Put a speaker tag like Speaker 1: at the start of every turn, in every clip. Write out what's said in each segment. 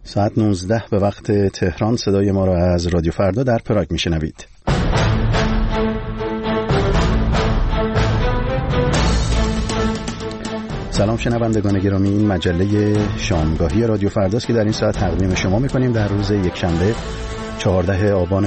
Speaker 1: ساعت 19 به وقت تهران صدای ما را از رادیو فردا در پراگ میشنوید. سلام شنوندگان گرامی، این مجله شامگاهی رادیو فرداست که در این ساعت تقدیم شما میکنیم در روز یکشنبه 14 آبان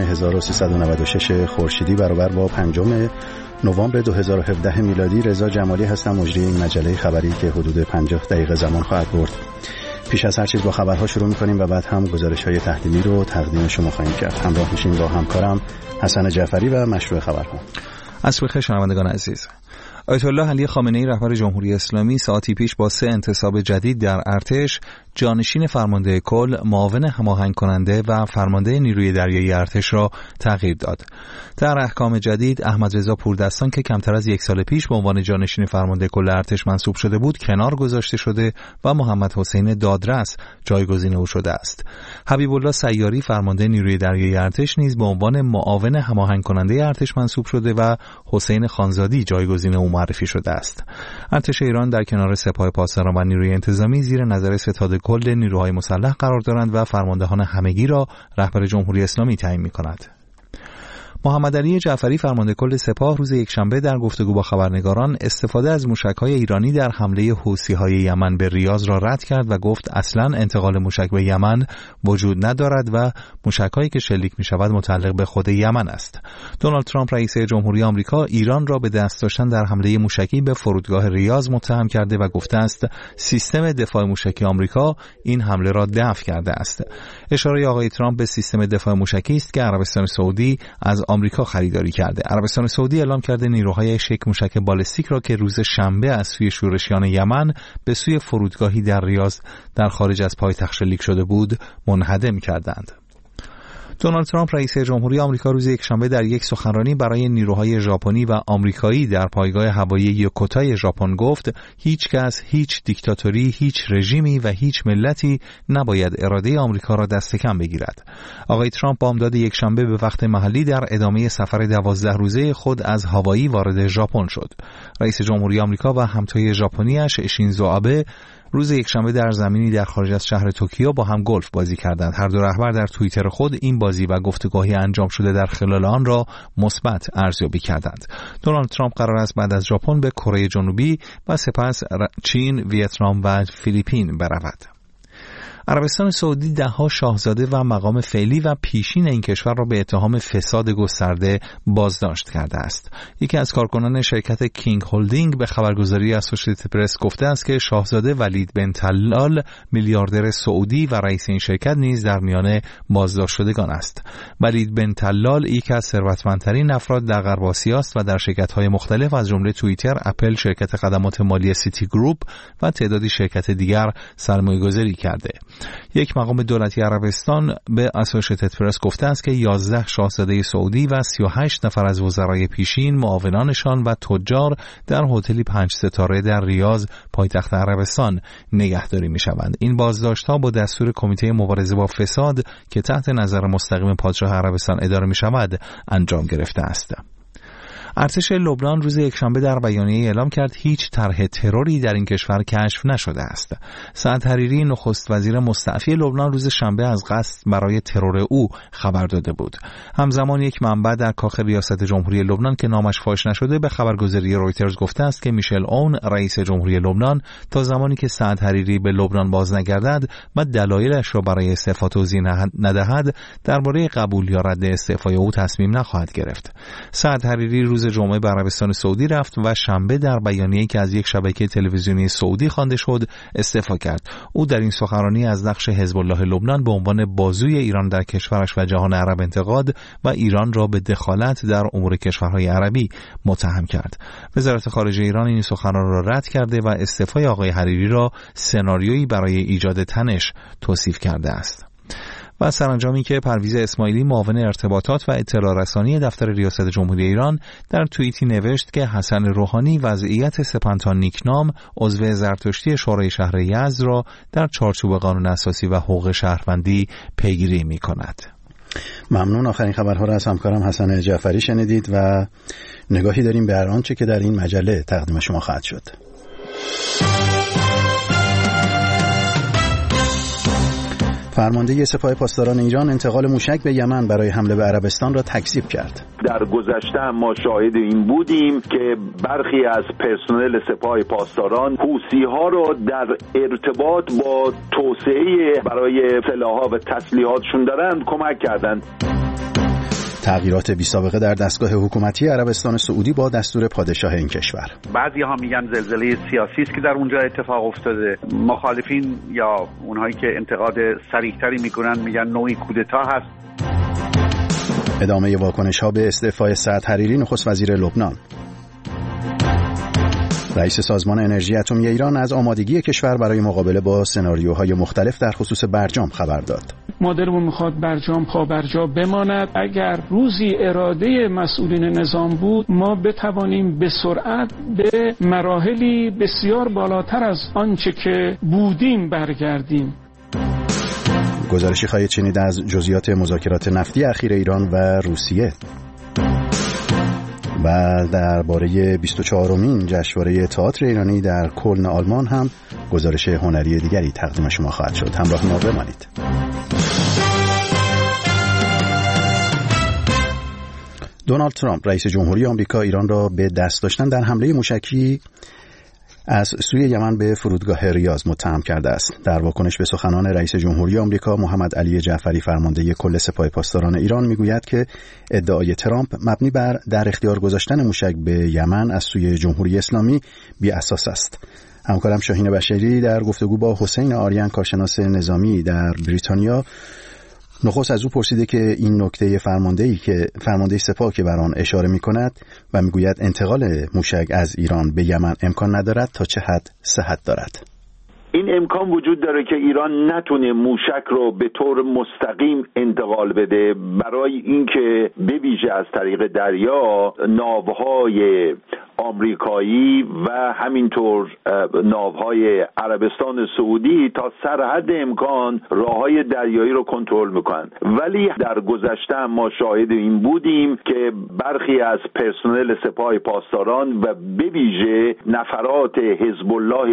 Speaker 1: 1396 خورشیدی برابر با 5 نوامبر 2017 میلادی. رضا جمالی هستم، مجری این مجله خبری که حدود 50 دقیقه زمان خواهد برد. پیش از هر چیز با خبرها شروع می‌کنیم و بعد هم گزارش‌های تحلیلی رو تقدیم شما خواهیم کرد. همراه میشیم با همکارم حسن جعفری و مشروع خبرها.
Speaker 2: عصر بخیر شنوندگان عزیز. آیت الله علی خامنه‌ای رهبر جمهوری اسلامی ساعتی پیش با 3 انتصاب جدید در ارتش، جانشین فرمانده کل، معاون هماهنگ کننده و فرمانده نیروی دریایی ارتش را تغییر داد. در احکام جدید احمد رضا پوردستان که کمتر از 1 سال پیش به عنوان جانشین فرمانده کل ارتش منصوب شده بود کنار گذاشته شده و محمد حسین دادرس جایگزین او شده است. حبیب الله سیاری فرمانده نیروی دریایی ارتش نیز به عنوان معاون هماهنگ کننده ارتش منصوب شده و حسین خانزادی جایگزین او معرفی شده است. ارتش ایران در کنار سپاه پاسداران و نیروی انتظامی زیر نظر ستاد کل نیروهای مسلح قرار دارند و فرماندهان همگی را رهبر جمهوری اسلامی تعیین می‌کند. محمد علی جعفری فرمانده کل سپاه روز یکشنبه در گفتگو با خبرنگاران استفاده از موشک‌های ایرانی در حمله حوثی‌های یمن به ریاض را رد کرد و گفت اصلاً انتقال موشک به یمن وجود ندارد و موشک‌هایی که شلیک می‌شود متعلق به خود یمن است. دونالد ترامپ رئیس جمهوری آمریکا ایران را به دست داشتن در حمله موشکی به فرودگاه ریاض متهم کرده و گفته است سیستم دفاع موشکی آمریکا این حمله را دفع کرده است. اشاره آقای ترامپ به سیستم دفاع موشکی است که عربستان سعودی از آمریکا خریداری کرده. عربستان سعودی اعلام کرده نیروهایش یک موشک بالستیک را که روز شنبه از سوی شورشیان یمن به سوی فرودگاهی در ریاض در خارج از پایتخت شلیک شده بود منهدم کردند. دونالد ترامپ رئیس جمهوری آمریکا روز یکشنبه در یک سخنرانی برای نیروهای ژاپنی و آمریکایی در پایگاه هوایی یوکوتای ژاپن گفت هیچ کس، هیچ دیکتاتوری، هیچ رژیمی و هیچ ملتی نباید اراده آمریکا را دست کم بگیرد. آقای ترامپ بامداد یکشنبه به وقت محلی در ادامه سفر 12 روزه خود از هاوایی وارد ژاپن شد. رئیس جمهوری آمریکا و همتای ژاپنی‌اش شینزو آبه روز یکشنبه در زمینی در خارج از شهر توکیو با هم گلف بازی کردند. هر دو رهبر در توییتر خود این بازی و گفتگوهای انجام شده در خلال آن را مثبت ارزیابی کردند. دونالد ترامپ قرار است بعد از ژاپن به کره جنوبی و سپس چین، ویتنام و فیلیپین برود. عربستان سعودی ده‌ها شاهزاده و مقام فعلی و پیشین این کشور را به اتهام فساد گسترده بازداشت کرده است. یکی از کارکنان شرکت کینگ هولدینگ به خبرگزاری اسوشییتد پرس گفته است که شاهزاده ولید بن طلال میلیاردر سعودی و رئیس این شرکت نیز در میان بازداشت شدگان است. ولید بن طلال یکی از ثروتمندترین افراد در غرب آسیا است و در شرکت‌های مختلف از جمله توییتر، اپل، شرکت خدمات مالی سیتی گروپ و تعدادی شرکت دیگر سرمایه‌گذاری کرده. یک مقام دولتی عربستان به اسوشییتد پرس گفته است که 11 شاهزاده سعودی و 38 نفر از وزرای پیشین، معاونانشان و تجار در هتلی 5 ستاره در ریاض، پایتخت عربستان نگهداری می‌شوند. این بازداشت‌ها با دستور کمیته مبارزه با فساد که تحت نظر مستقیم پادشاه عربستان اداره می‌شود انجام گرفته است. ارتش لبنان روز یکشنبه در بیانیه اعلام کرد هیچ طرح تروری در این کشور کشف نشده است. سعد حریری نخست وزیر مستعفی لبنان روز شنبه از قصد برای ترور او خبر داده بود. همزمان یک منبع در کاخ ریاست جمهوری لبنان که نامش فاش نشده به خبرگزاری رویترز گفته است که میشل اون رئیس جمهوری لبنان تا زمانی که سعد حریری به لبنان باز نگردد و دلایلش را برای استعفا توضیح ندهد درباره قبول یا رد استعفای او تصمیم نخواهد گرفت. سعد حریری روز جمعه به عربستان سعودی رفت و شنبه در بیانیه‌ای که از یک شبکه تلویزیونی سعودی خوانده شد استعفا کرد. او در این سخنرانی از نقش حزب الله لبنان به عنوان بازوی ایران در کشورش و جهان عرب انتقاد و ایران را به دخالت در امور کشورهای عربی متهم کرد. وزارت خارجه ایران این سخنان را رد کرده و استعفای آقای حریری را سناریویی برای ایجاد تنش توصیف کرده است. و سرانجامی که پرویز اسماعیلی معاون ارتباطات و اطلاع رسانی دفتر ریاست جمهوری ایران در توییتی نوشت که حسن روحانی وضعیت سپنتا نیکنام عضو زرتشتی شورای شهر یزد را در چارچوب قانون اساسی و حقوق شهروندی پیگیری می‌کند.
Speaker 1: ممنون. آخرین خبرها را از همکارم حسن جعفری شنیدید و نگاهی داریم به هر آنچه که در این مجله تقدیم شما خواهد شد. فرمانده سپاه پاسداران ایران انتقال موشک به یمن برای حمله به عربستان را تکذیب کرد.
Speaker 3: در گذشته ما شاهد این بودیم که برخی از پرسنل سپاه پاسداران حوثی‌ها را در ارتباط با توسعه برای سلاح‌ها و تسلیحاتشون دارند کمک کردند.
Speaker 1: تغییرات بی سابقه در دستگاه حکومتی عربستان سعودی با دستور پادشاه این کشور.
Speaker 4: بعضی‌ها میگن زلزله سیاسی است که در اونجا اتفاق افتاده. مخالفین یا اونهایی که انتقاد صریح‌تری میکنن میگن نوعی کودتا هست.
Speaker 1: ادامه واکنش‌ها به استعفای سعد حریری نخست وزیر لبنان. رئیس سازمان انرژی اتمی ایران از آمادگی کشور برای مقابله با سناریوهای مختلف در خصوص برجام خبر داد.
Speaker 5: مادرمون میخواد برجام پا برجا بماند. اگر روزی اراده مسئولین نظام بود ما بتوانیم به سرعت به مراحلی بسیار بالاتر از آنچه که بودیم برگردیم.
Speaker 1: گزارشی خواهید شنید از جزئیات مذاکرات نفتی اخیر ایران و روسیه و درباره 24مین جشنواره تئاتر ایرانی در کلن آلمان هم گزارش هنری دیگری تقدیم شما خواهد شد. همراه ما بمانید. دونالد ترامپ رئیس جمهوری آمریکا ایران را به دست داشتن در حمله موشکی از سوی یمن به فرودگاه ریاض متهم کرده است. در واکنش به سخنان رئیس جمهوری آمریکا محمد علی جعفری فرمانده کل سپاه پاسداران ایران میگوید که ادعای ترامپ مبنی بر در اختیار گذاشتن موشک به یمن از سوی جمهوری اسلامی بی اساس است. همکارم شاهین بشری در گفتگو با حسین آریان کارشناس نظامی در بریتانیا نخست از او پرسیده که این نکته فرمانده سپاه که بر آن اشاره می‌کند و میگوید انتقال موشک از ایران به یمن امکان ندارد تا چه حد صحت دارد.
Speaker 3: این امکان وجود داره که ایران نتونه موشک رو به طور مستقیم انتقال بده برای اینکه به ویژه از طریق دریا ناوهای آمریکایی و همینطور ناوهای عربستان سعودی تا سرحد امکان راههای دریایی رو کنترل میکنن. ولی در گذشته ما شاهد این بودیم که برخی از پرسنل سپاه پاسداران و به ویژه نفرات حزب الله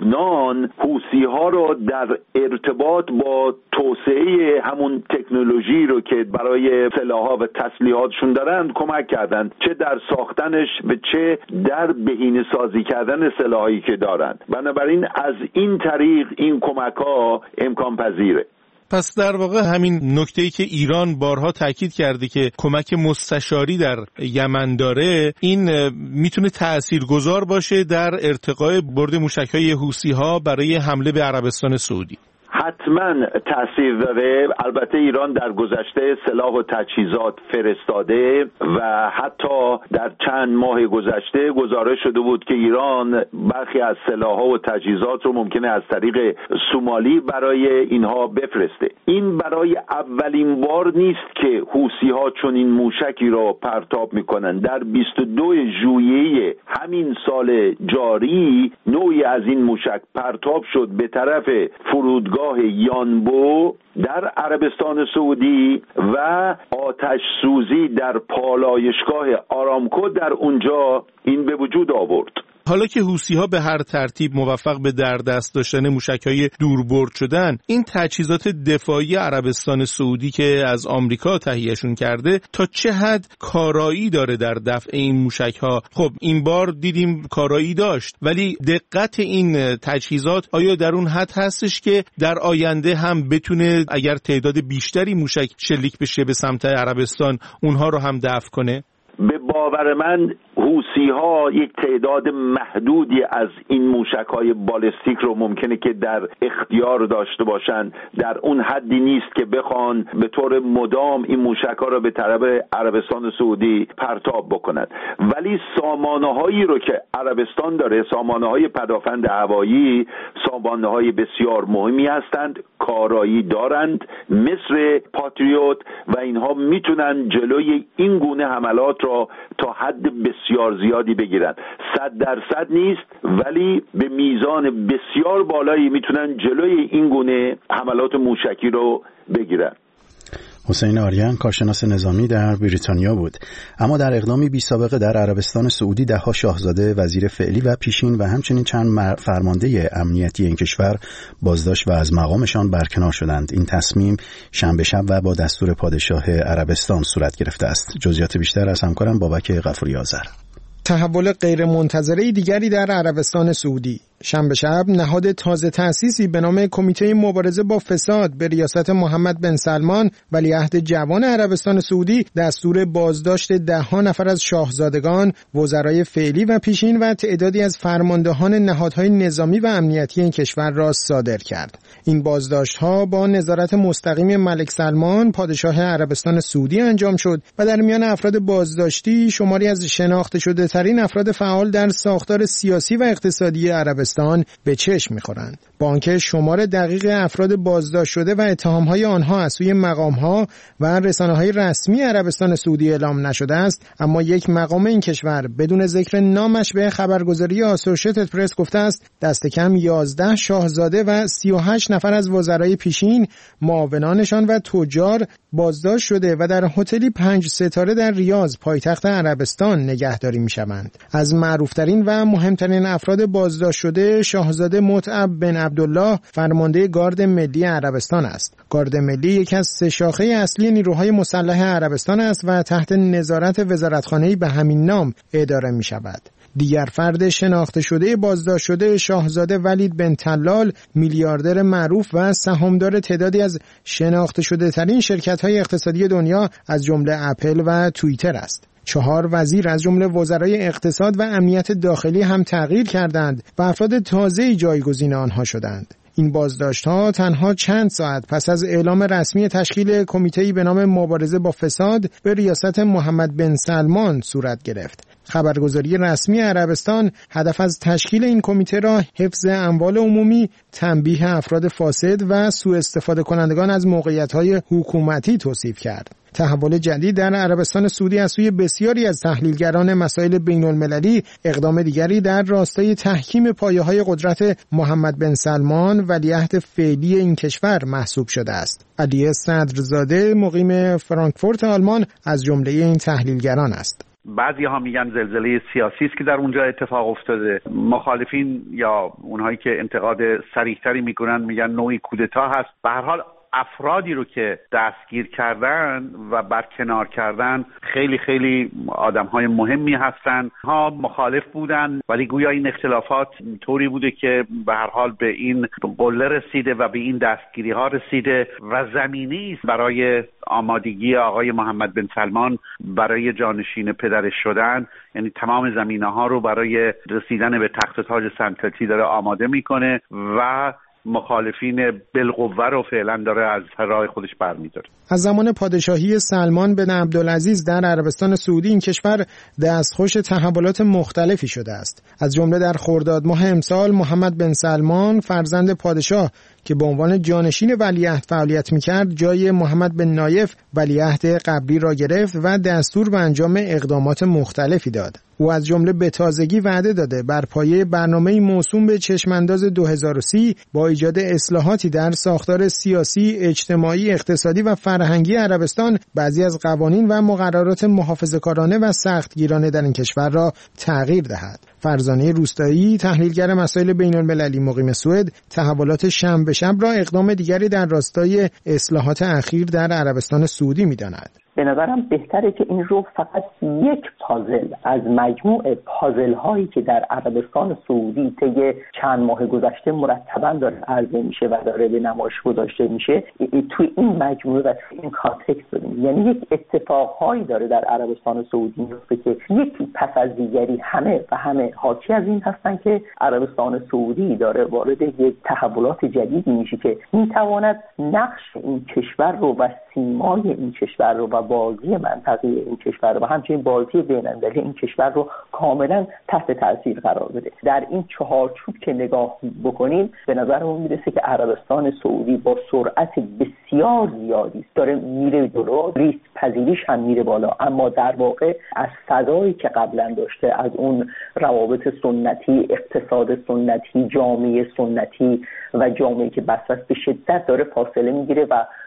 Speaker 3: لبنان حوثی‌ها را در ارتباط با توسعه همون تکنولوژی رو که برای سلاح‌ها و تسلیحاتشون دارند کمک کردند، چه در ساختنش و چه در بهینه سازی کردن سلاحی که دارند. بنابراین از این طریق این کمک‌ها امکان پذیره.
Speaker 6: پس در واقع همین نکته‌ای که ایران بارها تاکید کرده که کمک مستشاری در یمن داره، این میتونه تاثیرگذار باشه در ارتقای برد موشک‌های حوثی‌ها برای حمله به عربستان سعودی.
Speaker 3: حتما تأثیر داره. البته ایران در گذشته سلاح و تجهیزات فرستاده و حتی در چند ماه گذشته گزارش شده بود که ایران برخی از سلاح‌ها و تجهیزات رو ممکنه از طریق سومالی برای اینها بفرسته. این برای اولین بار نیست که حوثی‌ها چون این موشکی را پرتاب میکنن. در 22 ژوئیه همین سال جاری نوعی از این موشک پرتاب شد به طرف فرودگاه یانبو در عربستان سعودی و آتش سوزی در پالایشگاه آرامکو در اونجا این به وجود آورد.
Speaker 6: حالا که حوثی‌ها به هر ترتیب موفق به در دست داشتن موشک‌های دوربرد شدن، این تجهیزات دفاعی عربستان سعودی که از آمریکا تهیهشون کرده تا چه حد کارایی داره در دفع این موشک‌ها؟ خب این بار دیدیم کارایی داشت، ولی دقت این تجهیزات آیا در اون حد هستش که در آینده هم بتونه اگر تعداد بیشتری موشک شلیک بشه به سمت عربستان اونها رو هم دفع کنه؟
Speaker 3: به باور من حوثی‌ها یک تعداد محدودی از این موشک‌های بالستیک رو ممکنه که در اختیار داشته باشن. در اون حدی نیست که بخوان به طور مدام این موشک‌ها رو به طرف عربستان سعودی پرتاب بکنن. ولی سامانه‌هایی رو که عربستان داره، سامانه‌های پدافند هوایی، سامانه‌های بسیار مهمی هستند، کارایی دارند مثل پاتریوت و اینها میتونن جلوی این گونه حملات را تا حد بسیار زیادی بگیرن. 100% نیست ولی به میزان بسیار بالایی میتونن جلوی این گونه حملات موشکی رو بگیرن.
Speaker 1: حسین آریان کارشناس نظامی در بریتانیا بود. اما در اقدامی بی سابقه در عربستان سعودی ده‌ها شاهزاده، وزیر فعلی و پیشین و همچنین چند فرمانده امنیتی این کشور بازداشت و از مقامشان برکنار شدند. این تصمیم شنبه شب و با دستور پادشاه عربستان صورت گرفته است. جزئیات بیشتر از همکارم بابک غفوری آذر.
Speaker 7: تحول غیرمنتظره دیگری در عربستان سعودی. شنبه شب نهاد تازه تأسیسی به نام کمیته مبارزه با فساد به ریاست محمد بن سلمان ولیعهد جوان عربستان سعودی دستور بازداشت 10 نفر از شاهزادگان، وزرای فعلی و پیشین و تعدادی از فرماندهان نهادهای نظامی و امنیتی این کشور را صادر کرد. این بازداشت‌ها با نظارت مستقیم ملک سلمان پادشاه عربستان سعودی انجام شد و در میان افراد بازداشتی شماری از شناخته شده ترین افراد فعال در ساختار سیاسی و اقتصادی عربستان به چشم می‌خورند. با آنکه شمار دقیق افراد بازداشت شده و اتهام‌های آنها از سوی مقام‌ها و رسانه‌های رسمی عربستان سعودی اعلام نشده است، اما یک مقام این کشور بدون ذکر نامش به خبرگزاری آسوشیتد پرس گفته است دست کم 11 شاهزاده و 38 نفر از وزرای پیشین، معاونانشان و تجار بازداشت شده و در هتلی 5 ستاره در ریاض پایتخت عربستان نگهداری می‌شوند. از معروف‌ترین و مهمترین افراد بازداشت شده شاهزاده متعب بن عبدالله فرمانده گارد ملی عربستان است. گارد ملی یکی از 3 شاخه اصلی نیروهای مسلح عربستان است و تحت نظارت وزارتخانه‌ای به همین نام اداره می‌شود. دیگر فرد شناخته شده بازداشت شده شاهزاده ولید بن طلال، میلیاردر معروف و سهامدار تعدادی از شناخته شده ترین شرکت‌های اقتصادی دنیا از جمله اپل و توییتر است. 4 وزیر از جمله وزرای اقتصاد و امنیت داخلی هم تغییر کردند و افراد تازه‌ای جایگزین آنها شدند. این بازداشت‌ها تنها چند ساعت پس از اعلام رسمی تشکیل کمیته‌ای به نام مبارزه با فساد به ریاست محمد بن سلمان صورت گرفت. خبرگزاری رسمی عربستان هدف از تشکیل این کمیته را حفظ اموال عمومی، تنبیه افراد فاسد و سوء استفاده کنندگان از موقعیت‌های حکومتی توصیف کرد. تحول جدید در عربستان سعودی از سوی بسیاری از تحلیلگران مسائل بین‌المللی اقدام دیگری در راستای تحکیم پایه‌های قدرت محمد بن سلمان ولیعهد فعلی این کشور محسوب شده است. علی صدرزاده مقیم فرانکفورت آلمان از جمله این تحلیلگران است.
Speaker 4: بعضی ها میگن زلزله سیاسی است که در اونجا اتفاق افتاده. مخالفین یا اونهایی که انتقاد صریح‌تری میکنن میگن نوعی کودتا هست. به هر حال افرادی رو که دستگیر کردن و برکنار کردن خیلی خیلی آدم‌های مهمی هستن. ها مخالف بودن ولی گویا این اختلافات طوری بوده که به هر حال به این قله رسیده و به این دستگیری ها رسیده و زمینی است برای آمادگی آقای محمد بن سلمان برای جانشین پدرش شدن. یعنی تمام زمینه ها رو برای رسیدن به تخت تاج سلطنتی داره آماده میکنه و مخالفین بالقوه رو فعلا داره از راه خودش برمی‌داره.
Speaker 7: از زمان پادشاهی سلمان بن عبدالعزیز در عربستان سعودی این کشور دستخوش تحولات مختلفی شده است. از جمله در خرداد ماه امسال محمد بن سلمان فرزند پادشاه که به عنوان جانشین ولیعهد فعالیت می‌کرد جای محمد بن نایف ولیعهد قبلی را گرفت و دستور به انجام اقدامات مختلفی داد. او از جمله به تازگی وعده داده بر پایه برنامه‌ای موسوم به چشمانداز 2030 با ایجاد اصلاحاتی در ساختار سیاسی، اجتماعی، اقتصادی و فرهنگی عربستان بعضی از قوانین و مقررات محافظه‌کارانه و سختگیرانه در این کشور را تغییر دهد. فرزانه روستایی تحلیلگر مسائل بین‌المللی مقیم سوئد تحولات شنبه شب را اقدام دیگری در راستای اصلاحات اخیر در عربستان سعودی می‌داند.
Speaker 8: به نظرم بهتره که این رو فقط یک پازل از مجموع پازل هایی که در عربستان سعودی طی چند ماه گذشته مرتباً داره عرضه میشه و داره به نمایش گذاشته میشه توی این مجموعه و توی این کانتکست بدیم. یعنی یک اتفاقهایی داره در عربستان سعودی میفته که یکی پس از دیگری همه حاکی از این هستن که عربستان سعودی داره وارد یک تحولات جدیدی میشه که میتواند نقش این کشور رو و سیمای این کشور رو و بازی منطقه این کشور و همچنین بازی بین‌المللی این کشور رو کاملا تحت تاثیر قرار بده. در این چهارچوب که نگاه بکنیم به نظرمون میرسه که عربستان سعودی با سرعت بسیار زیادی داره میره جلو، ریسک پذیریش هم میره بالا، اما در واقع از فضایی که قبلا داشته، از اون روابط سنتی، اقتصاد سنتی، جامعه سنتی و جامعه که بس به شدت داره فاصله میگیره و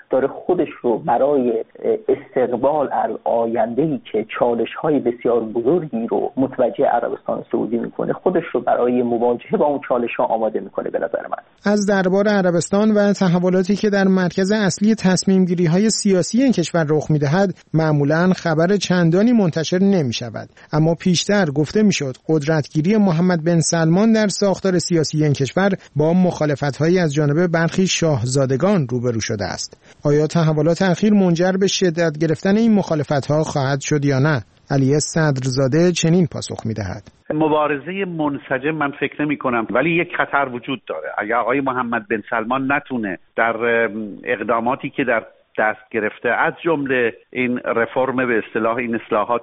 Speaker 8: داره خودش رو برای استقبال از آینده‌ای که چالش‌های بسیار بزرگی رو متوجه عربستان سعودی میکنه، خودش رو برای مواجهه با اون چالش‌ها آماده میکنه. به نظر من
Speaker 7: از دربار عربستان و تحولاتی که در مرکز اصلی تصمیم‌گیری‌های سیاسی این کشور رخ می‌دهد معمولاً خبر چندانی منتشر نمی‌شود، اما پیشتر گفته می‌شد قدرتگیری محمد بن سلمان در ساختار سیاسی این کشور با مخالفت‌هایی از جانب برخی شاهزادگان روبرو شده است. آیا تحولات اخیر منجر به شدت گرفتن این مخالفت‌ها خواهد شد یا نه؟ علی صدرزاده چنین پاسخ می‌دهد:
Speaker 4: مبارزه منسجم من فکر نمی کنم، ولی یک خطر وجود داره. اگر آقای محمد بن سلمان نتونه در اقداماتی که در دست گرفته، از جمله این رفرم به اصطلاح این اصلاحات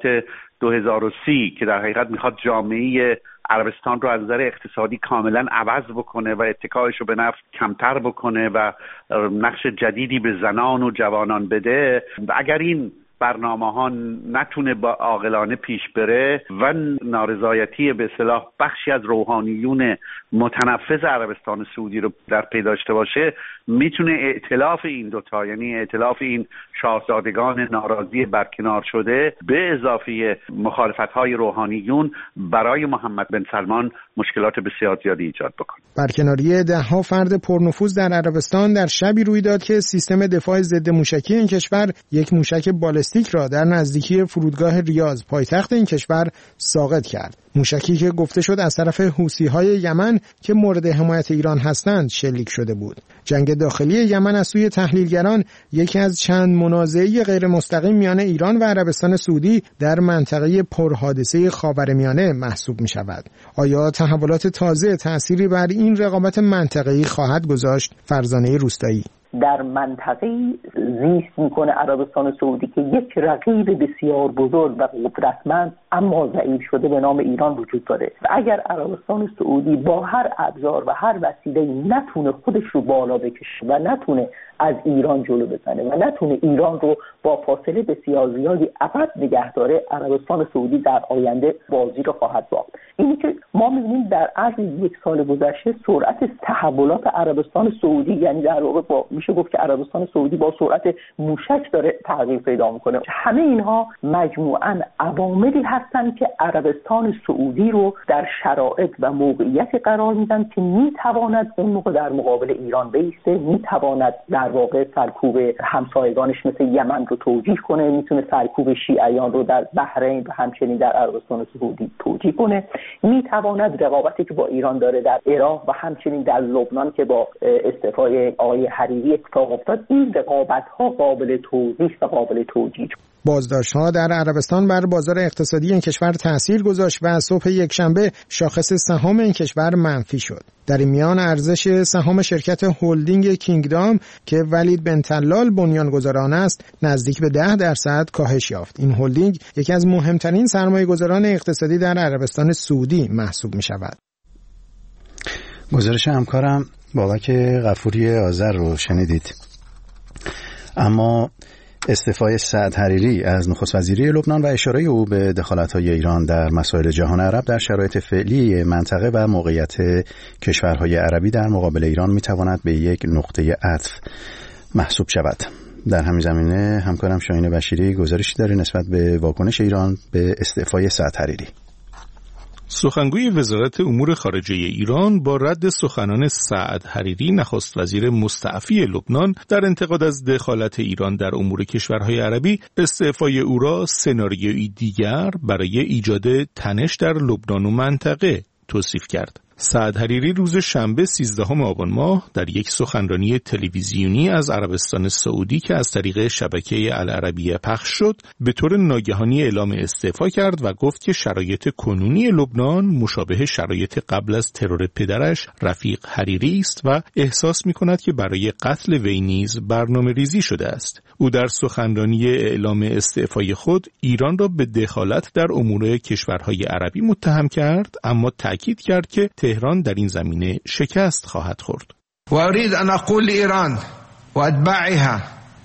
Speaker 4: 2030 که در حقیقت میخواد جامعه عربستان رو از نظر اقتصادی کاملا عوض بکنه و اتکایش رو به نفت کمتر بکنه و نقش جدیدی به زنان و جوانان بده، اگر این برنامه ها نتونه با عاقلانه پیش بره و نارضایتی به اصطلاح بخشی از روحانیون متنفذ عربستان سعودی رو در پی داشته باشه، میتونه ائتلاف این دوتا، یعنی ائتلاف این شاهزادگان ناراضی برکنار شده به اضافه مخالفت‌های روحانیون برای محمد بن سلمان مشکلات بسیار زیادی ایجاد بکنه.
Speaker 7: برکناری ده‌ها فرد پرنفوذ در عربستان در شبی روی داد که سیستم دفاع ضد موشکی این کشور یک موشک بالستیک را در نزدیکی فرودگاه ریاض پایتخت این کشور ساقط کرد. موشکی که گفته شد از طرف حوثی‌های یمن که مورد حمایت ایران هستند شلیک شده بود. جنگ داخلی یمن از سوی تحلیلگران یکی از چند منازعه غیر مستقیم میان ایران و عربستان سعودی در منطقه پرحادثه خاورمیانه محسوب می شود. آیا تحولات تازه تأثیری بر این رقابت منطقه‌ای خواهد گذاشت؟ فرزانه روستایی:
Speaker 8: در منطقه زیست میکنه عربستان سعودی که یک رقیب بسیار بزرگ و قدرتمند اما ضعیف شده به نام ایران وجود داره و اگر عربستان سعودی با هر ابزار و هر وسیله نتونه خودش رو بالا بکشه و نتونه از ایران جلو بزنه و نتونه ایران رو با فاصله بسیار زیادی عقب نگه داره، عربستان سعودی در آینده بازی رو خواهد باخت. اینی که ما می‌بینیم در عرض یک سال گذشته سرعت تحولات عربستان سعودی، یعنی در واقع میشه گفت که عربستان سعودی با سرعت موشک داره تغییر پیدا میکنه. همه اینها مجموعاً عواملی هستند که عربستان سعودی رو در شرایط و موقعیتی قرار میدن که میتواند اون موقع در مقابل ایران بایسته، میتواند در واقع سرکوب همسایگانش مثل یمن رو توجیه کنه، میتونه سرکوب شیعیان رو در بحرین و همچنین در عربستان سعودی توجیه کنه، میتواند رقابتی که با ایران داره در عراق و همچنین در لبنان که با استعفای آقای حریری اتفاق افتاد، این رقابت‌ها قابل توضیح و قابل توجیه.
Speaker 7: بازداشت‌ها در عربستان بر بازار اقتصادی این کشور تأثیر گذاشت و صبح یکشنبه شاخص سهام این کشور منفی شد. در این میان ارزش سهام شرکت هلدینگ کینگدام که ولید بن طلال بنیانگذار آن است نزدیک به 10% کاهش یافت. این هلدینگ یکی از مهمترین سرمایه‌گذاران اقتصادی در عربستان سعودی محسوب می‌شود.
Speaker 1: گزارش همکارم بابک غفوری آذر رو شنیدید. اما استعفای سعد حریری از نخست وزیری لبنان و اشاره او به دخالت‌های ایران در مسائل جهان عرب در شرایط فعلی منطقه و موقعیت کشورهای عربی در مقابل ایران می‌تواند به یک نقطه عطف محسوب شود. در همین زمینه همکارم شاهین بشیری گزارشی داره نسبت به واکنش ایران به استعفای سعد حریری.
Speaker 6: سخنگوی وزارت امور خارجه ایران با رد سخنان سعد حریری نخست وزیر مستعفی لبنان در انتقاد از دخالت ایران در امور کشورهای عربی، استعفای او را سناریویی دیگر برای ایجاد تنش در لبنان و منطقه توصیف کرد. سعد حریری روز شنبه 13 آبان ماه در یک سخنرانی تلویزیونی از عربستان سعودی که از طریق شبکه العربیه پخش شد، به طور ناگهانی اعلام استعفا کرد و گفت که شرایط کنونی لبنان مشابه شرایط قبل از ترور پدرش رفیق حریری است و احساس می‌کند که برای قتل وی نیز برنامه‌ریزی شده است. او در سخنرانی اعلام استعفای خود ایران را به دخالت در امور کشورهای عربی متهم کرد، اما تأکید کرد که تهران در این زمینه شکست خواهد خورد.
Speaker 9: و اريد ان اقول لإيران و اتباعها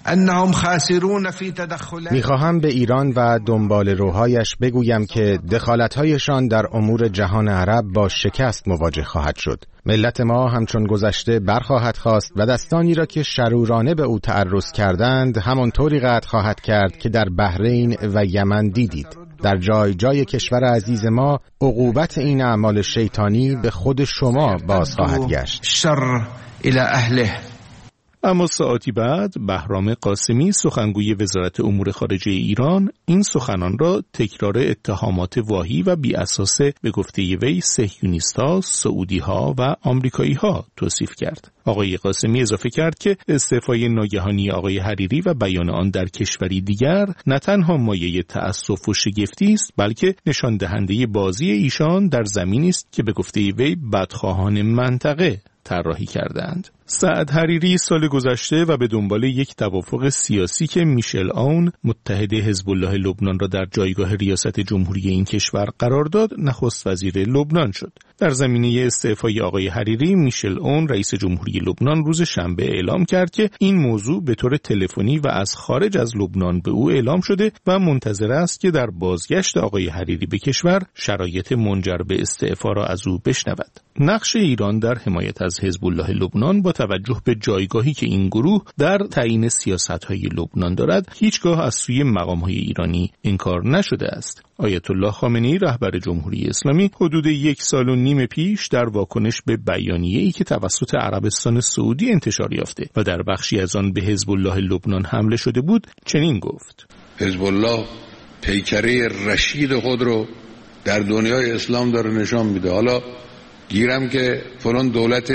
Speaker 9: انهم خاسرون فی تدخلات.
Speaker 7: میخواهم به ایران و دنبال روهایش بگویم که دخالت‌هایشان در امور جهان عرب با شکست مواجه خواهد شد. ملت ما همچون گذشته برخواهد خواست و دستانی را که شرورانه به او تعرض کردند همانطوری قطع خواهد کرد که در بحرین و یمن دیدید. در جای جای کشور عزیز ما عقوبت این اعمال شیطانی به خود شما باز خواهد گشت.
Speaker 9: شر الی اهله.
Speaker 6: اما ساعتی بعد بهرام قاسمی سخنگوی وزارت امور خارجه ایران این سخنان را تکرار اتهامات واهی و بی اساس به گفته وی صهیونیست‌ها، سعودی‌ها و آمریکایی‌ها توصیف کرد. آقای قاسمی اضافه کرد که استعفای ناگهانی آقای حریری و بیان آن در کشوری دیگر نه تنها مایه تأسف و شگفتی است، بلکه نشان دهنده بازی ایشان در زمینی است که به گفته وی بدخواهان منطقه طراحی کردند. سعد حریری سال گذشته و به دنبال یک توافق سیاسی که میشل آون متحد حزب الله لبنان را در جایگاه ریاست جمهوری این کشور قرار داد، نخست وزیر لبنان شد. در زمینه استعفای آقای حریری، میشل آون رئیس جمهوری لبنان روز شنبه اعلام کرد که این موضوع به طور تلفنی و از خارج از لبنان به او اعلام شده و منتظر است که در بازگشت آقای حریری به کشور شرایط منجر به استعفا را از او بشنود. نقش ایران در حمایت از حزب الله لبنان با توجه به جایگاهی که این گروه در تعیین سیاست‌های لبنان دارد هیچگاه از سوی مقام‌های ایرانی انکار نشده است. آیت الله خامنه‌ای رهبر جمهوری اسلامی حدود 1.5 سال پیش در واکنش به بیانیه‌ای که توسط عربستان سعودی انتشار یافته و در بخشی از آن به حزب الله لبنان حمله شده بود چنین گفت:
Speaker 10: حزب الله پیکره رشید خود رو در دنیای اسلام داره نشان میده. حالا گیرم که فلان دولت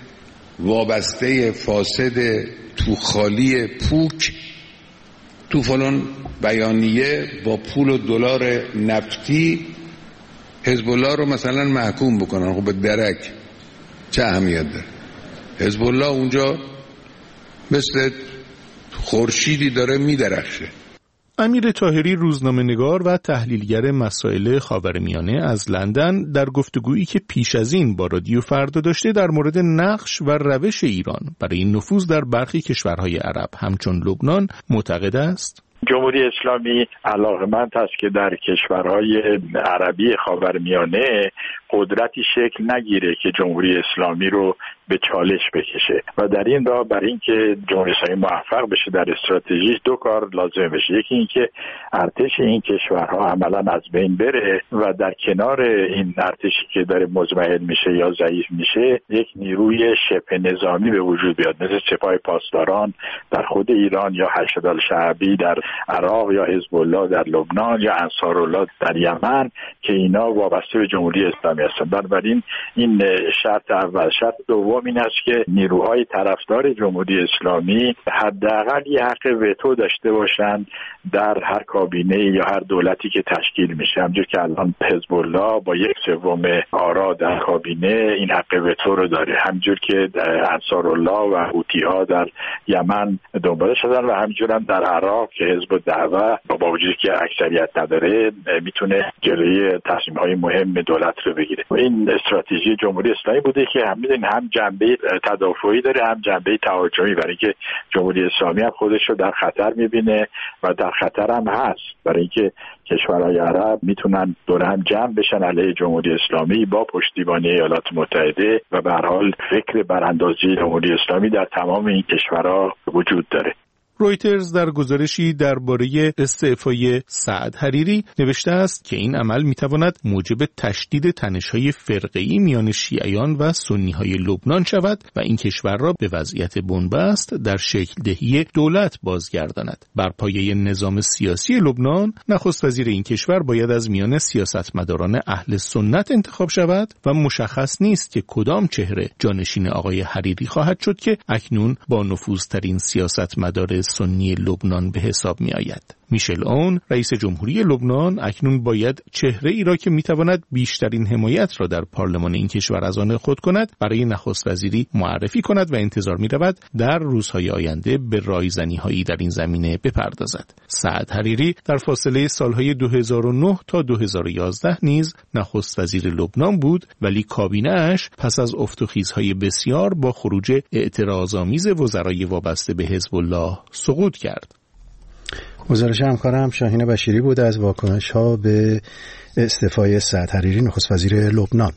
Speaker 10: وابسته فاسد توخالی پوک تو فلان بیانیه با پول و دلار نفتی حزب الله رو مثلا محکوم بکنن. خب به درک چه اهمیت داره؟ حزب الله اونجا مثل خورشیدی داره میدرخشه.
Speaker 6: امیر طاهری روزنامه‌نگار و تحلیلگر مسائل خاورمیانه از لندن در گفتگویی که پیش از این با رادیو فردا داشته در مورد نقش و روش ایران برای نفوذ در برخی کشورهای عرب همچون لبنان معتقد است
Speaker 11: جمهوری اسلامی علاقمند است که در کشورهای عربی خاورمیانه قدرتی شکل نگیره که جمهوری اسلامی رو به چالش بکشه و در این راه برای اینکه جمهوری اسلامی موفق بشه در استراتژیش 2 کار لازم بشه. یکی اینکه ارتش این کشورها عملا از بین بره و در کنار این ارتشی که داره مزمحل میشه یا ضعیف میشه یک نیروی شبه نظامی به وجود بیاد، مثل سپاه پاسداران در خود ایران یا حشد الشعبی در عراق یا حزب الله در لبنان یا انصارالله در یمن که اینا وابسته به جمهوری اسلامی هستن. بنابراین این شرط اول. شرط دوم این است که نیروهای طرفدار جمهوری اسلامی حداقل یه حق وتو داشته باشند در هر کابینه یا هر دولتی که تشکیل میشه. همونجور که الان حزب الله با 1/3 آرا در کابینه این حق وتو رو داره، همونجور که انصارالله و حوثی‌ها در یمن دنبالش هستن و همینجور هم در عراق که حزب الدعوه با وجودی که اکثریت نداره میتونه جلوی تصمیم‌های مهم دولت رو بگیره. این استراتژی جمهوری اسلامی بوده که هم جنبه تدافعی داره هم جنبه تهاجمی، برای اینکه جمهوری اسلامی هم خودش رو در خطر میبینه و در خطر هم هست، برای اینکه کشورهای عرب میتونن دور هم جمع بشن علیه جمهوری اسلامی با پشتیبانی ایالات متحده و به هر حال فکر براندازی جمهوری اسلامی در تمام این کشورها وجود داره.
Speaker 6: رویترز در گزارشی درباره استعفای سعد حریری نوشته است که این عمل میتواند موجب تشدید تنش‌های فرقه‌ای میان شیعیان و سنی‌های لبنان شود و این کشور را به وضعیت بنبست در شکل دهی دولت بازگرداند. بر پایه نظام سیاسی لبنان، نخست وزیر این کشور باید از میان سیاستمداران اهل سنت انتخاب شود و مشخص نیست که کدام چهره جانشین آقای حریری خواهد شد که اکنون با نفوذترین سیاستمدار سنی لبنان به حساب می آید. میشل اون رئیس جمهوری لبنان اکنون باید چهره ای را که میتواند بیشترین حمایت را در پارلمان این کشور از آن خود کند برای نخست وزیری معرفی کند و انتظار می‌رود در روزهای آینده به رایزنی‌هایی در این زمینه بپردازد. سعد حریری در فاصله سالهای 2009 تا 2011 نیز نخست وزیر لبنان بود، ولی کابینه‌اش پس از افت و خیزهای بسیار با خروج اعتراض‌آمیز وزرای وابسته به حزب الله سقوط کرد.
Speaker 1: گزارش همکارم شاهین بشیری بود از واکنش‌ها به استعفای سعد حریری نخست وزیر لبنان.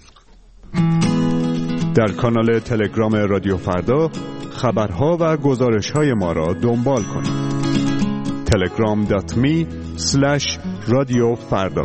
Speaker 12: در کانال تلگرام رادیو فردا خبرها و گزارش‌های ما را دنبال کنید. telegram.me/رادیو فردا.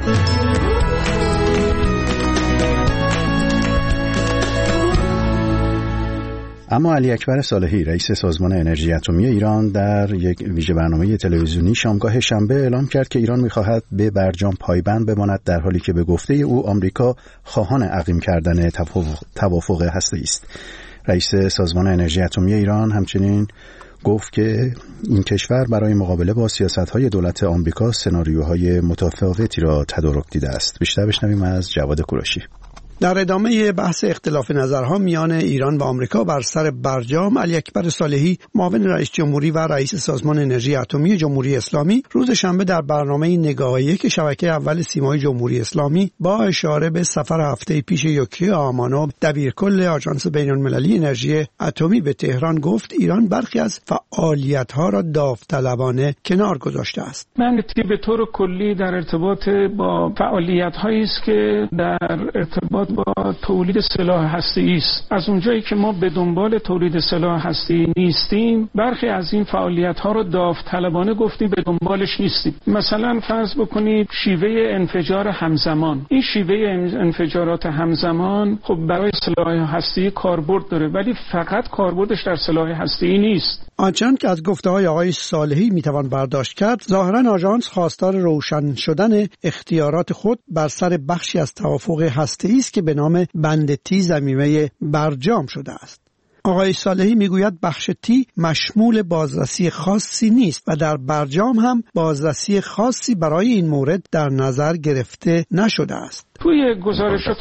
Speaker 1: اما علی اکبر صالحی رئیس سازمان انرژی اتمی ایران در یک ویژه برنامه تلویزیونی شامگاه شنبه اعلام کرد که ایران می‌خواهد به برجام پایبند بماند، در حالی که به گفته او آمریکا خواهان عقیم کردن توافق هسته‌ای است. رئیس سازمان انرژی اتمی ایران همچنین گفت که این کشور برای مقابله با سیاست‌های دولت آمریکا سناریوهای متفاوتی را تدارک دیده است. بیشتر بشنویم از جواد کوروشی.
Speaker 13: در ادامه بحث اختلاف نظرها میان ایران و آمریکا بر سر برجام، علی اکبر صالحی معاون رئیس جمهوری و رئیس سازمان انرژی اتمی جمهوری اسلامی روز شنبه در برنامه نگاه یک شبکه اول سیمای جمهوری اسلامی با اشاره به سفر هفته پیش یوکیو آمانو دبیرکل آژانس بین‌المللی انرژی اتمی به تهران گفت ایران برخی از فعالیت‌ها را داوطلبانه کنار گذاشته است.
Speaker 5: من به طور کلی در ارتباط با فعالیت‌هایی است که در ارتباط با تولید سلاح هسته‌ای است. از اونجایی که ما به دنبال تولید سلاح هسته‌ای نیستیم، برخی از این فعالیت‌ها رو داوطلبانه گفتیم به دنبالش نیستیم. مثلا فرض بکنید شیوه انفجار همزمان. این شیوه انفجارات همزمان خب برای سلاح هسته‌ای کاربرد داره، ولی فقط کاربردش در سلاح هسته‌ای نیست.
Speaker 13: آنچنان که از گفته‌های آقای صالحی میتوان برداشت کرد، ظاهراً آژانس خواستار روشن شدن اختیارات خود بر سر بخشی از توافق هسته‌ای است که به نام بند تی ضمیمه برجام شده است. آقای صالحی میگوید بخش تی مشمول بازرسی خاصی نیست و در برجام هم بازرسی خاصی برای این مورد در نظر گرفته نشده است.
Speaker 5: توی گزارشات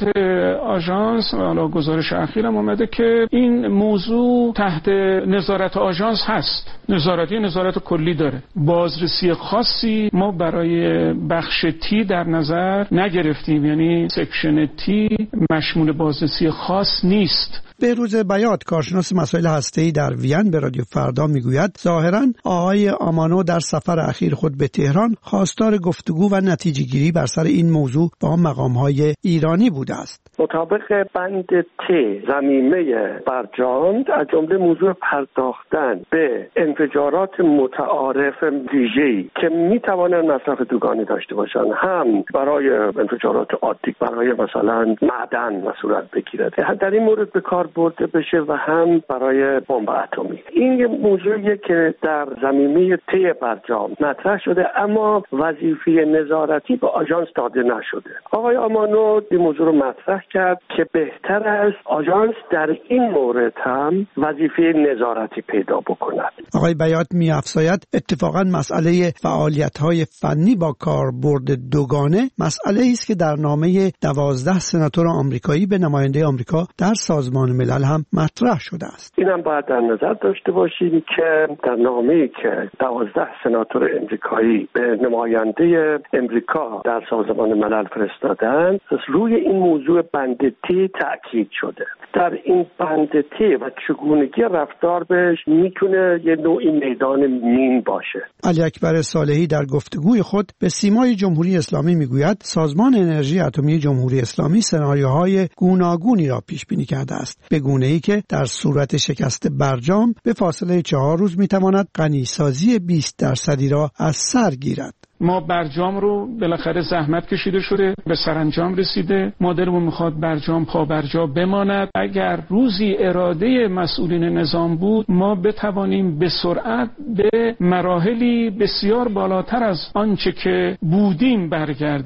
Speaker 5: آژانس و گزارش اخیرم اومده که این موضوع تحت نظارت آژانس هست. نظارت کلی داره. بازرسی خاصی ما برای بخش تی در نظر نگرفتیم، یعنی سکشن تی مشمول بازرسی خاص نیست.
Speaker 13: بهروز بیات کارشناس مسائل هسته‌ای در وین به رادیو فردا میگوید ظاهراً آقای آمانو در سفر اخیر خود به تهران خواستار گفتگو و نتیجه‌گیری بر سر این موضوع با مقام‌های ایرانی بوده است.
Speaker 14: مطابق بند ت ضمیمه برجام از جمله موضوع پرداختن به انفجارات متعارف ویژه‌ای که می‌توانند مصرف دوگانه داشته باشند، هم برای انفجارات عادی برای مثلا معدن صورت بگیرد، در این مورد به کار برده بشه و هم برای بمب اتمی. این یه موضوعیه که در ضمیمه ت برجام مطرح شده، اما وظیفه نظارتی به آژانس داده نشده. آقای آمانو این موضوع رو مطرح کرد که بهتر است آژانس در این مورد هم وظیفه نظارتی پیدا بکند.
Speaker 13: آقای بیات می‌افزاید اتفاقا مسئله فعالیت‌های فنی با کاربرد دوگانه مسئله است که در نامه 12 سناتور آمریکایی به نماینده آمریکا در سازمان ملل هم مطرح شده است.
Speaker 14: اینم باید در نظر داشته باشیم که در نامه‌ای که 12 سناتور آمریکایی به نماینده آمریکا در سازمان ملل فرستادن، روی این موضوع بند تی تأکید شده. در این بند تی و چگونگی رفتار بهش میتونه یه نوعی میدان مین باشه.
Speaker 13: علی اکبر صالحی در گفتگوی خود به سیمای جمهوری اسلامی میگوید سازمان انرژی اتمی جمهوری اسلامی سناریوهای گوناگونی را پیش بینی کرده است، به گونه‌ای که در صورت شکست برجام به فاصله 4 روز میتواند غنیسازی 20% را از سر گیرد.
Speaker 5: ما برجام رو بالاخره زحمت کشیده شده، به سرانجام رسیده. ما دلمون میخواد برجام پا برجا بماند. اگر روزی اراده مسئولین نظام بود، ما بتوانیم به سرعت به مراحلی بسیار بالاتر از آنچه که بودیم برگردیم.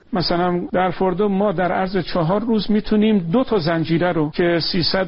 Speaker 5: مثلا در فوردو ما در عرض 4 روز میتونیم 2 تا زنجیره رو که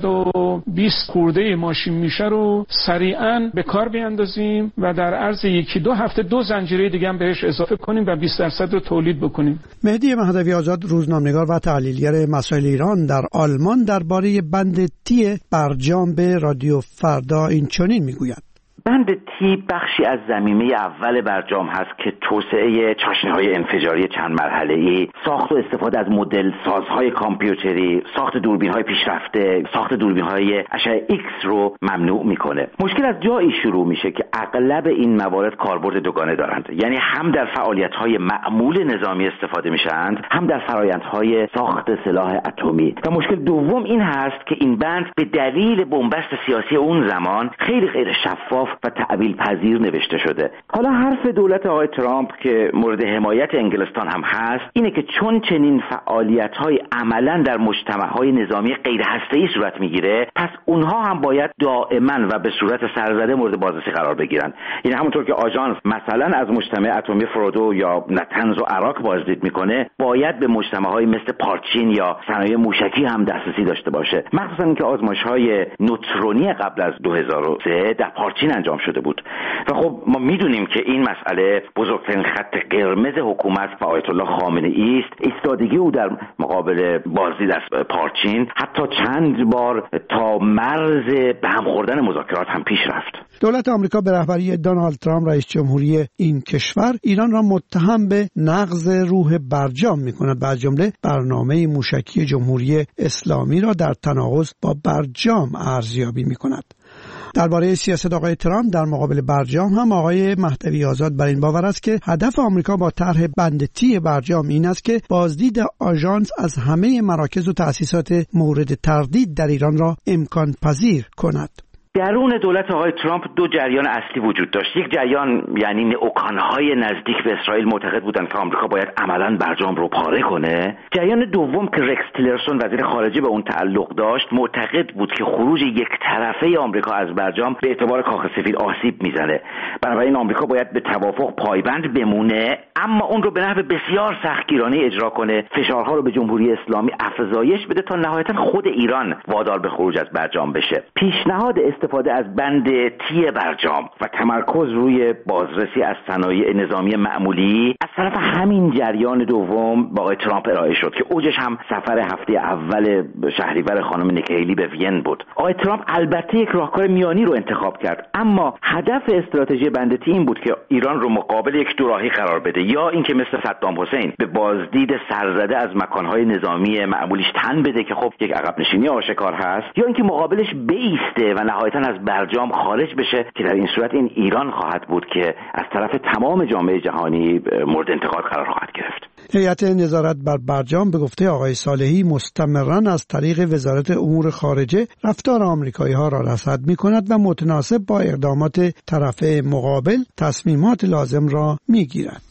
Speaker 5: 320 خورده ماشین میشه رو سریعا به کار بیاندازیم و در عرض 1-2 هفته 2 زنجیره دیگه هم بهش اضافه کنیم و 20% رو تولید بکنیم.
Speaker 13: مهدی مهدوی آزاد، روزنامه‌نگار و تحلیلگر مسائل ایران در آلمان، درباره بند تی برجام به رادیو فردا این چنین میگوید:
Speaker 15: بند تی بخشی از ضمیمه اول برجام هست که توسعه چاشنی‌های انفجاری چند مرحله‌ای، ساخت و استفاده از مدل سازهای کامپیوتری، ساخت دوربین‌های پیشرفته، ساخت دوربین‌های اشعه ایکس رو ممنوع میکنه. مشکل از جایی شروع میشه که اغلب این موارد کاربرد دوگانه دارند، یعنی هم در فعالیت‌های معمول نظامی استفاده میشند، هم در فرآیندهای ساخت سلاح اتمی. و مشکل دوم این هست که این بند به دلیل بنبست سیاسی اون زمان خیلی غیر شفاف و تعبیل پذیر نوشته شده. حالا حرف دولت آقای ترامپ که مورد حمایت انگلستان هم هست اینه که چون چنین فعالیت‌های عملاً در مجتمع‌های نظامی غیر هسته‌ای صورت میگیره، پس اونها هم باید دائما و به صورت سرزده مورد بازرسی قرار بگیرن. یعنی همونطور که آژانس مثلا از مجتمع اتمی فردو یا نتنز و عراق بازدید میکنه، باید به مجتمع‌های مثل پارچین یا صنایع موشکی هم دسترسی داشته باشه. مخصوصاً اینکه آزمایش‌های نوترونی قبل از 2003 در پارچین انجام شده بود. و خب ما میدونیم که این مسئله بزرگترین خط قرمز حکومت و آیت الله خامنه‌ای است. ایستادگی او در مقابل بازدید از پارچین حتی چند بار تا مرز به هم خوردن مذاکرات هم پیش رفت.
Speaker 13: دولت آمریکا به رهبری دونالد ترامپ رئیس جمهوری این کشور ایران را متهم به نقض روح برجام می‌کند و از جمله برنامه موشکی جمهوری اسلامی را در تناقض با برجام ارزیابی می‌کند. درباره سیاست آقای ترامپ در مقابل برجام هم آقای مهدوی آزاد بر این باور است که هدف آمریکا با طرح بند تی برجام این است که بازدید آژانس از همه مراکز و تأسیسات مورد تردید در ایران را امکان پذیر کند.
Speaker 15: درون دولت آقای ترامپ 2 جریان اصلی وجود داشت. یک جریان یعنی نئوکان‌های نزدیک به اسرائیل معتقد بودند که آمریکا باید عملاً برجام رو پاره کنه. جریان دوم که رکس تیلرسون وزیر خارجه به اون تعلق داشت معتقد بود که خروج یک طرفه آمریکا از برجام به اعتبار کاخ سفید آسیب میزنه. بنابراین آمریکا باید به توافق پایبند بمونه، اما اون رو به نحو بسیار سختگیرانه اجرا کنه، فشارها رو به جمهوری اسلامی افزایش بده تا نهایتاً خود ایران وادار به خروج از برجام بشه. پیشنهاد استفاده از بند تی برجام و تمرکز روی بازرسی از صنایع نظامی معمولی از طرف همین جریان دوم با آقای ترامپ ارائه شد که اوجش هم سفر هفته اول شهریور خانم نیکی هیلی به وین بود. آقای ترامپ البته یک راهکار میانی رو انتخاب کرد، اما هدف استراتژی بند تی این بود که ایران رو مقابل یک دوراهی قرار بده، یا اینکه مثل صدام حسین به بازدید سرزده از مکانهای نظامی معمولیش تن بده که خب یک عقب نشینی آشکار هست، یا اینکه مقابلش بایسته و نهایتاً از برجام خارج بشه که در این صورت این ایران خواهد بود که از طرف تمام جامعه جهانی مورد انتقاد قرار خواهد گرفت.
Speaker 13: هیئت نظارت بر برجام به گفته آقای صالحی مستمراً از طریق وزارت امور خارجه رفتار آمریکایی‌ها را رصد می‌کند و متناسب با اقدامات طرف مقابل تصمیمات لازم را می‌گیرد.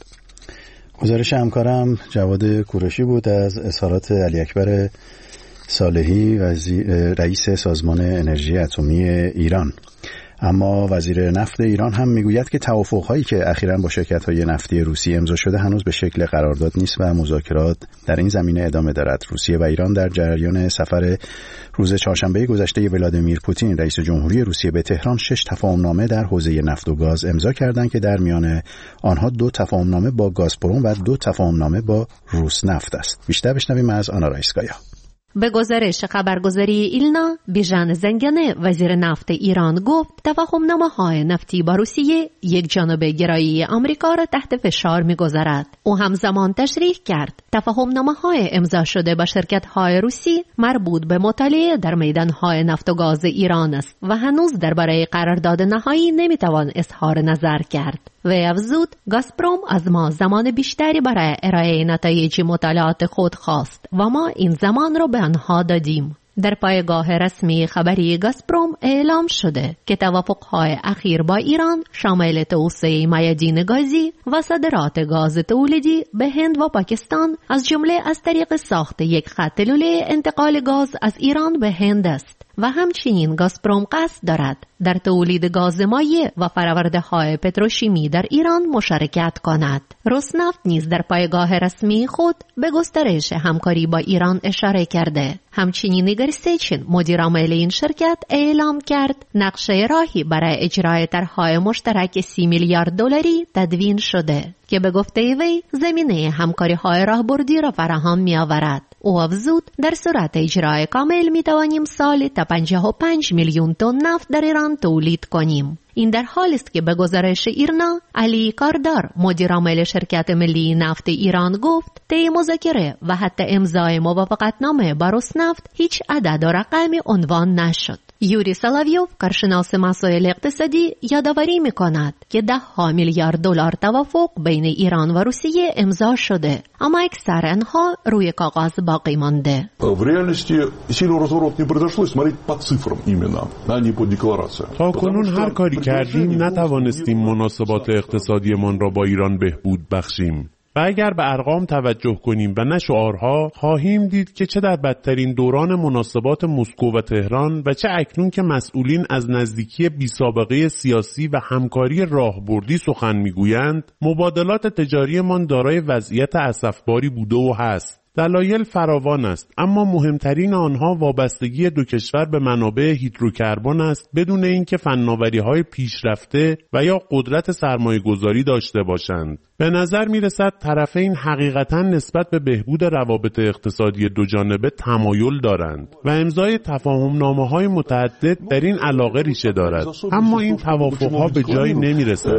Speaker 1: گزارش همکارم جواد کوروشی بود از اظهارات علی اکبر صالحی رئیس سازمان انرژی اتمی ایران. اما وزیر نفت ایران هم میگوید که توافق‌هایی که اخیراً با شرکت‌های نفتی روسیه امضا شده هنوز به شکل قرارداد نیست و مذاکرات در این زمینه ادامه دارد. روسیه و ایران در جریان سفر روز چهارشنبه گذشته ولادیمیر پوتین رئیس جمهوری روسیه به تهران 6 تفاهم‌نامه در حوزه نفت و گاز امضا کردند که در میان آنها 2 تفاهم‌نامه با گازپروم و 2 تفاهم‌نامه با روسنفت است. بیشتر بشنویم از آنا رایسکایا.
Speaker 16: به گزارش خبرگزاری ایلنا، بیژن زنگنه وزیر نفت ایران گفت تفاهم‌نامه‌های نفتی با روسیه یک جانبه گرایی آمریکا را تحت فشار می‌گذارد. او همزمان تشریح کرد تفاهم‌نامه‌های امضا شده با شرکت‌های روسی مربوط به مطالعه در میدان‌های نفت و گاز ایران است و هنوز درباره قرارداد نهایی نمی‌توان اظهار نظر کرد. و افزود گازپروم از ما زمان بیشتری برای ارائه نتایج مطالعات خود خواست و ما این زمان را به آنها دادیم. در پایگاه رسمی خبری گازپروم اعلام شده که توافق‌های اخیر با ایران شامل توسعه میادین گازی و صادرات گاز تولیدی به هند و پاکستان از جمله از طریق ساخت یک خط لوله انتقال گاز از ایران به هند است و همچنین گازپروم قصد دارد در تولید گاز مایع و فرآورده‌های پتروشیمی در ایران مشارکت کند. روسنفت نیز در پایگاه رسمی خود به گسترش همکاری با ایران اشاره کرده. همچنین ایگور سیچین مدیر عامل این شرکت اعلام کرد نقشه راهی برای اجرای طرح‌های مشترک 30 میلیارد دلاری تدوین شده که به گفته وی زمینه همکاری‌های راهبردی را فراهم می‌آورد. او افزود در صورت اجرای کامل می‌توانیم سالی تا 55 میلیون تن نفت در ایران تولید کنیم. این در حالی است که به گزارش ایرنا علی کاردار مدیر عامل شرکت ملی نفت ایران گفت طی مذاکره و حتی امضای موافقتنامه با روسنفت هیچ عدد و رقمی عنوان نشد. یوری سلاویوف کارشناس مسائل اقتصادی یادآوری می‌کند که 10 میلیارد دلار توافق بین ایران و روسیه امضا شده، اما اکثر آنها روی کاغذ باقی مانده.
Speaker 17: В реальности сильного разворота не произошло, смотреть по цифрам именно, а не по декларациям.
Speaker 18: تا کنون هر کاری کردیم نتوانستیم مناسبات اقتصادیمان را با ایران بهبود بخشیم. و اگر به ارقام توجه کنیم و نه شعارها، خواهیم دید که چه در بدترین دوران مناسبات مسکو و تهران و چه اکنون که مسئولین از نزدیکی بی‌سابقه سیاسی و همکاری راهبردی سخن میگویند، مبادلات تجاریمان دارای وضعیت اسفباری بوده و هست. دلایل فراوان است، اما مهمترین آنها وابستگی دو کشور به منابع هیدروکربن است بدون اینکه فناوری‌های پیشرفته و یا قدرت سرمایه‌گذاری داشته باشند. به نظر می‌رسد طرفین حقیقتاً نسبت به بهبود روابط اقتصادی دو جانبه تمایل دارند و امضای تفاهم‌نامه‌های متعدد در این علاقه ریشه دارد، اما این توافق‌ها به جایی نمی‌رسد.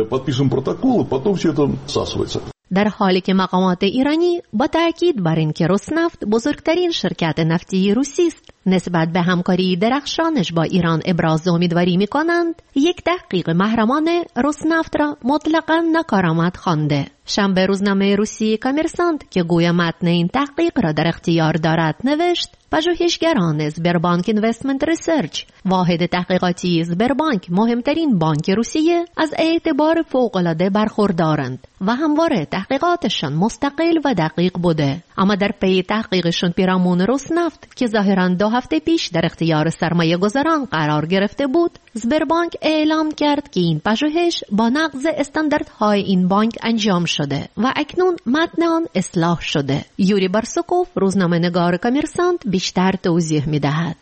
Speaker 16: در حالی که مقامات ایرانی با تأکید بر اینکه روسنفت بزرگترین شرکت نفتی روسی است نسبت به همکاری درخشانش با ایران ابراز امیدواری می‌کنند، یک تحقیق محرمانه روسنفت را مطلقاً ناکارآمد خوانده. شنبه روزنامه روسی کامرسانت که گویا متن این تحقیق را در اختیار دارد نوشت پژوهشگران اسبربانک اینوستمنت ریسرچ، واحد تحقیقاتی اسبربانک مهمترین بانک روسیه، از اعتبار فوق‌العاده برخوردارند و همواره تحقیقاتشان مستقل و دقیق بوده. اما در پی تحقیقشون پیرامون روسنفت که ظاهراً 2 هفته پیش در اختیار سرمایه گذاران قرار گرفته بود، اسبربانک اعلام کرد که این پژوهش با نقض استانداردهای این بانک انجام شده و اکنون متن آن اصلاح شده. یوری بارسوکوف روزنامه‌نگار کامرسانت بیشتر توضیح می‌دهد.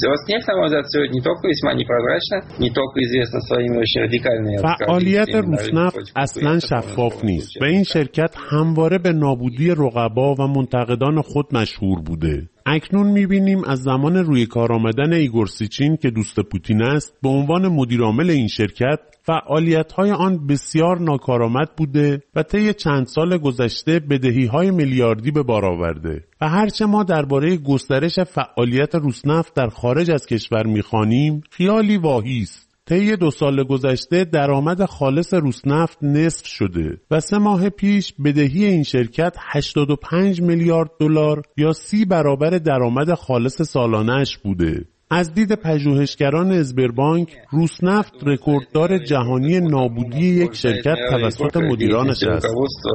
Speaker 18: فعالیت روسنفت اصلا شفاف نیست و این شرکت همواره به نابودی رقبا و منتقدان خود مشهور بوده. اکنون می‌بینیم از زمان روی کار آمدن ایگور سیچین که دوست پوتین است به عنوان مدیرعامل این شرکت، فعالیت‌های آن بسیار ناکارآمد بوده و طی چند سال گذشته بدهی‌های میلیاردی به بار آورده. و هرچه ما درباره گسترش فعالیت روسنفت در خارج از کشور می‌خوانیم، خیالی واهی است. طی 2 سال گذشته درآمد خالص روسنفت نصف شده و 3 ماه پیش بدهی این شرکت 85 میلیارد دلار یا 30 برابر درآمد خالص سالانه‌اش بوده. از دید پژوهشگران اسبربانک، روسنفت رکورددار جهانی نابودی یک شرکت توسط مدیرانش است.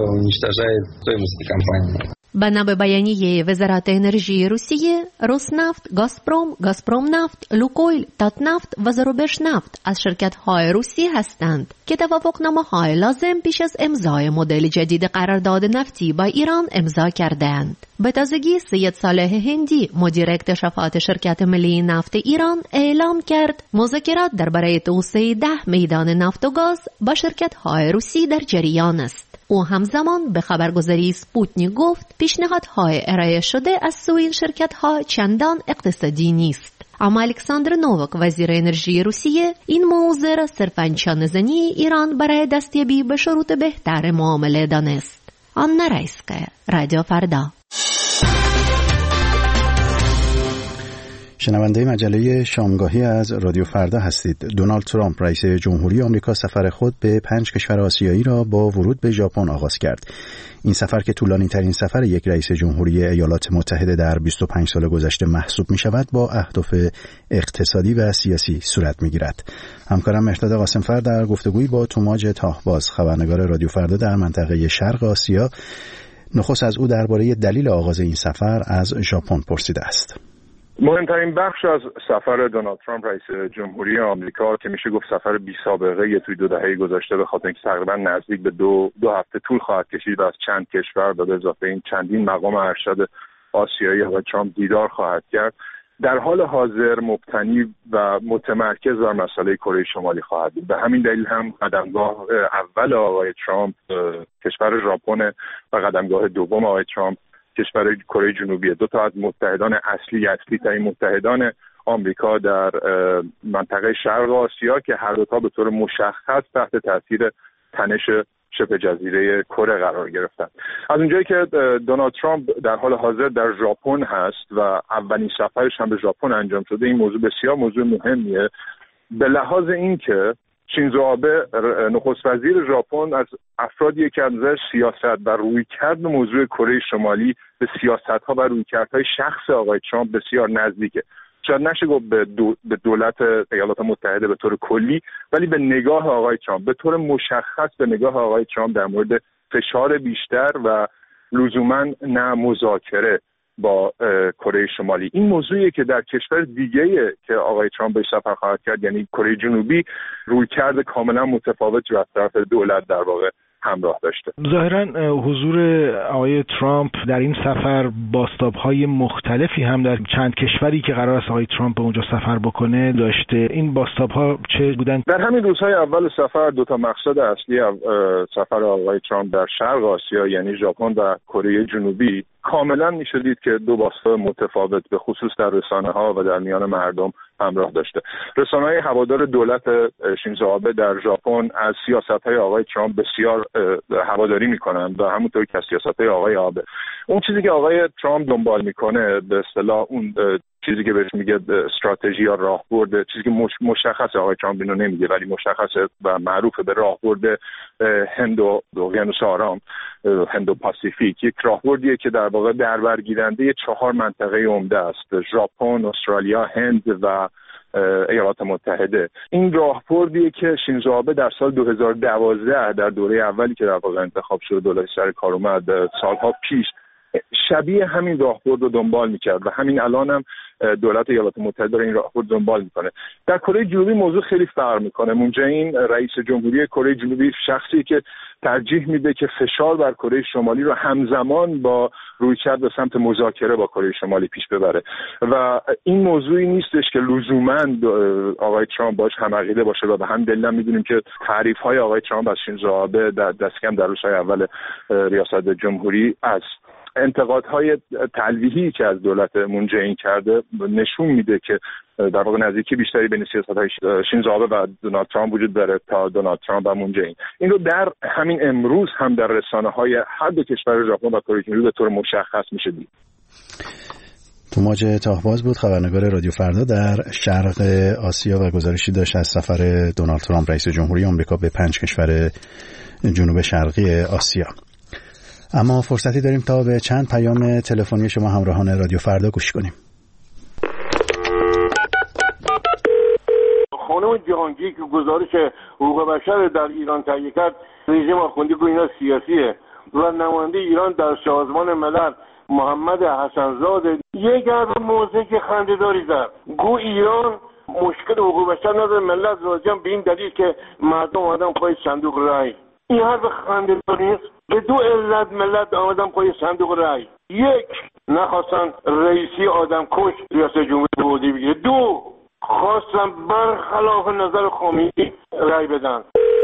Speaker 16: بنا به بیانیه وزارت انرژی روسیه، روسنفت، گازپروم نفت، لوکویل، تاتنفت و زروبش نفت از شرکت‌های روسی هستند که توافقنامه‌های لازم پیش از امضای مدل جدید قرارداد نفتی با ایران امضا کردند. به تازگی سید صالح هندی مدیر اکتشافات شرکت ملی نفت ایران اعلام کرد مذاکرات درباره توسعه 10 میدان نفت و گاز با شرکت‌های روسی در جریان است. او همزمان به خبرگزاری سپوتنیک گفت پیشنهادهای ارائه شده از سوی این شرکت‌ها چندان اقتصادی نیست. اما الکساندر نووک وزیر انرژی روسیه این موضوع را صرفاً چانه‌زنی ایران برای دستیابی به شروط بهتر معامله دانست. آنا رایسکایا، رادیو فردا.
Speaker 1: شنونده مجله شامگاهی از رادیو فردا هستید. دونالد ترامپ رئیس جمهوری آمریکا سفر خود به 5 کشور آسیایی را با ورود به ژاپن آغاز کرد. این سفر که طولانی ترین سفر یک رئیس جمهوری ایالات متحده در 25 سال گذشته محسوب می شود، با اهداف اقتصادی و سیاسی صورت می گیرد. همکارم مهرداد قاسمفر در گفتگویی با توماج تاهباز خبرنگار رادیو فردا در منطقه شرق آسیا نخست از او درباره دلیل آغاز این سفر از ژاپن پرسیده است.
Speaker 19: مهمترین بخش از سفر دونالد ترامپ رئیس جمهوری آمریکا که میشه گفت سفر بی سابقه توی 2 دهه گذشته، به خاطر اینکه تقریبا نزدیک به دو هفته طول خواهد کشید و از چند کشور و به اضافه این چندین مقام ارشد آسیایی آقای ترامپ دیدار خواهد کرد، در حال حاضر مبتنی و متمرکز بر مسئله کره شمالی خواهد بود. به همین دلیل هم قدمگاه اول آقای ترامپ کشور ژاپن و قدمگاه دوم آقای ترامپ کشور کره جنوبی، 2 تا از متحدان اصلی ترین متحدان آمریکا در منطقه شرق آسیا که هر دو تا به طور مشخص تحت تاثیر تنش شبه جزیره کره قرار گرفتن. از اونجایی که دونالد ترامپ در حال حاضر در ژاپن هست و اولین سفرش هم به ژاپن انجام شده، این موضوع بسیار موضوع مهمیه به لحاظ اینکه شینزو آبه نخست وزیر ژاپن از افرادی که از نظر سیاست و رویکرد موضوع کره شمالی به سیاست‌ها و رویکردهای شخص آقای ترامپ بسیار نزدیکه. شاید نشه گفت به دولت ایالات متحده به طور کلی، ولی به نگاه آقای ترامپ به طور مشخص به نگاه آقای ترامپ در مورد فشار بیشتر و لزوما نه مذاکره با کره شمالی. این موضوعیه که در کشور دیگه‌ای که آقای ترامپ به سفر خواهد کرد، یعنی کره جنوبی، رویکرد کاملا متفاوتی از طرف دولت در واقع همراه داشته.
Speaker 20: ظاهرا حضور آقای ترامپ در این سفر بازتاب‌های مختلفی هم در چند کشوری که قرار است آقای ترامپ به اونجا سفر بکنه داشته. این بازتاب‌ها چه بودن؟
Speaker 19: در همین روزهای اول سفر 2 تا مقصد اصلی سفر آقای ترامپ در شرق آسیا یعنی ژاپن و کره جنوبی کاملا میشه دید که 2 بازتاب متفاوت به خصوص در رسانه‌ها و در میان مردم همراه داشته. رسانه‌های هوادار دولت شینزو آبه در ژاپن از سیاست‌های آقای ترامپ بسیار هواداری می‌کنند و همونطور که از سیاست‌های آقای آبه. اون چیزی که آقای ترامپ دنبال می‌کنه به اصطلاح اون چیزی که بهش میگه استراتژی یا راهبرد، چیزی که مشخصه آقای ترامپ اینو نمیگه ولی مشخصه و معروفه به راهبرد هند و اقیانوس آرام، هند و پاسیفیک، یک راهبردیه که در واقع دربرگیرنده 4 منطقه عمده است: ژاپن، استرالیا، هند و ایالات متحده. این راهبردیه که شینزو آبه در سال 2012 در دوره اولی که در واقع انتخاب شد دولت سر کار اومد سالها پیش شبیه همین راهبرد رو دنبال میکرد و همین الان هم دولت ایالات متحده داره این راهبرد دنبال میکنه. در کره جنوبی موضوع خیلی فرق میکنه. مون جه این رئیس جمهوری کره جنوبی شخصی که ترجیح میده که فشار بر کره شمالی رو همزمان با رویکرد به سمت مذاکره با کره شمالی پیش ببره و این موضوعی نیستش که لزوما آقای ترامپ باش هم عقیده باشه و به همین دلیل میدونیم که تعریف‌های آقای ترامپ از شینزو آبه دست کم در روزهای اول ریاست جمهوری از انتقادهای تلویحی که از دولت مون جه این کرده نشون میده که در واقع نزدیکی بیشتری بین سیاست‌های شینزو آبه و دونالد ترامپ وجود داره تا دونالد ترامپ و مون جه این رو در همین امروز هم در رسانه‌های هر دو کشور ژاپن و کره جنوبی به طور مشخص میشه دید.
Speaker 1: توماج تاهباز بود، خبرنگار رادیو فردا در شرق آسیا و گزارشی داشت از سفر دونالد ترامپ رئیس جمهوری آمریکا به 5 کشور جنوب شرقی آسیا. اما فرصتی داریم تا به چند پیام تلفنی شما همراهان رادیو فردا گوش کنیم.
Speaker 21: خانم جهانگیر که گزارش حقوق بشر در ایران تهیه کرد، رژیم آخوندی گو اینا سیاسیه و نماینده ایران در سازمان ملل محمد حسنزاده یک موضوع که خنده‌داری زد، گو ایران مشکل حقوق بشر نداره، ملت راضیان به این دلیل که مردم آدم پای صندوق رای. این حرف خنده‌دار نیست. به 2 علت ملت آمدن پای صندوق رای. 1 نخواستن رئیسی آدم کش ریاست جمهوری به عهده بگیره. 2 خواستن برخلاف نظر خامنه‌ای رای بدن.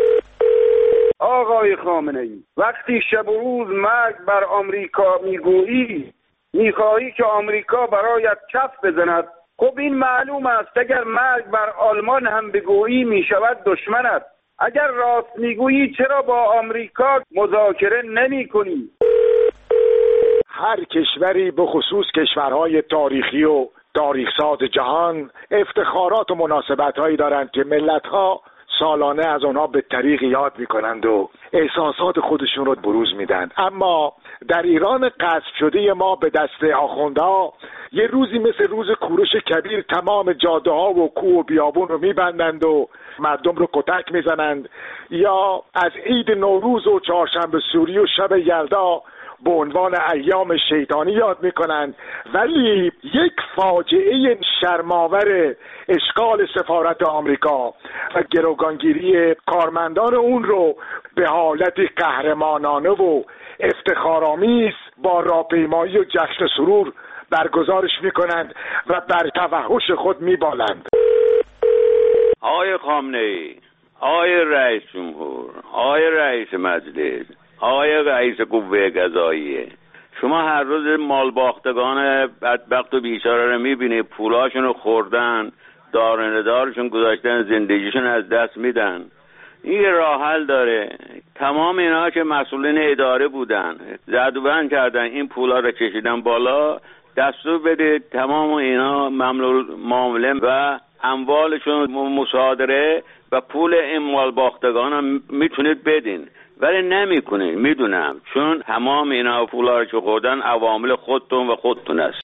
Speaker 22: آقای خامنه‌ای، وقتی شب و روز مرگ بر آمریکا میگویی، میخواهی که آمریکا برایت کف بزند. خب این معلوم است اگر مرگ بر آلمان هم بگویی میشود دشمنت. اگر راست میگویی چرا با آمریکا مذاکره نمی کنی؟
Speaker 23: هر کشوری به خصوص کشورهای تاریخی و تاریخساز جهان افتخارات و مناسبت‌هایی دارند که ملت‌ها سالانه از آنها به طریق یاد می‌کنند و احساسات خودشون رو بروز میدن. اما در ایران غصب شده ما به دست آخوندها یه روزی مثل روز کوروش کبیر تمام جاده‌ها و کوه و بیابون رو میبندند و مردم رو کتک میزنند، یا از عید نوروز و چهارشنبه سوری و شب یلدا به عنوان ایام شیطانی یاد میکنند، ولی یک فاجعه شرم‌آور اشغال سفارت آمریکا و گروگانگیری کارمندان اون رو به حالت قهرمانانه و افتخارآمیز با راهپیمایی و جشن سرور برگزارش میکنند و بر توحش خود میبالند.
Speaker 2: آقای خامنه‌ای، آقای رئیس جمهور، آقای رئیس مجلس، آقای رئیس قوه قضاییه، شما هر روز مالباختگان بدبخت و بیچاره رو میبینید پولاشون رو خوردن، دارندارشون گذاشتن، زندگیشون از دست میدن. این راه حل داره. تمام اینا که مسئولین اداره بودن زد و بند کردن، این پولا رو کشیدن بالا، دستور بدید تمام اینا معامله و اموالشون مصادره و پول این مالباختگان هم میتونید بدین، ولی نمیکنید. میدونم، چون تمام اینا پولا رو که خوردن عوامل خودتون و خودتون است.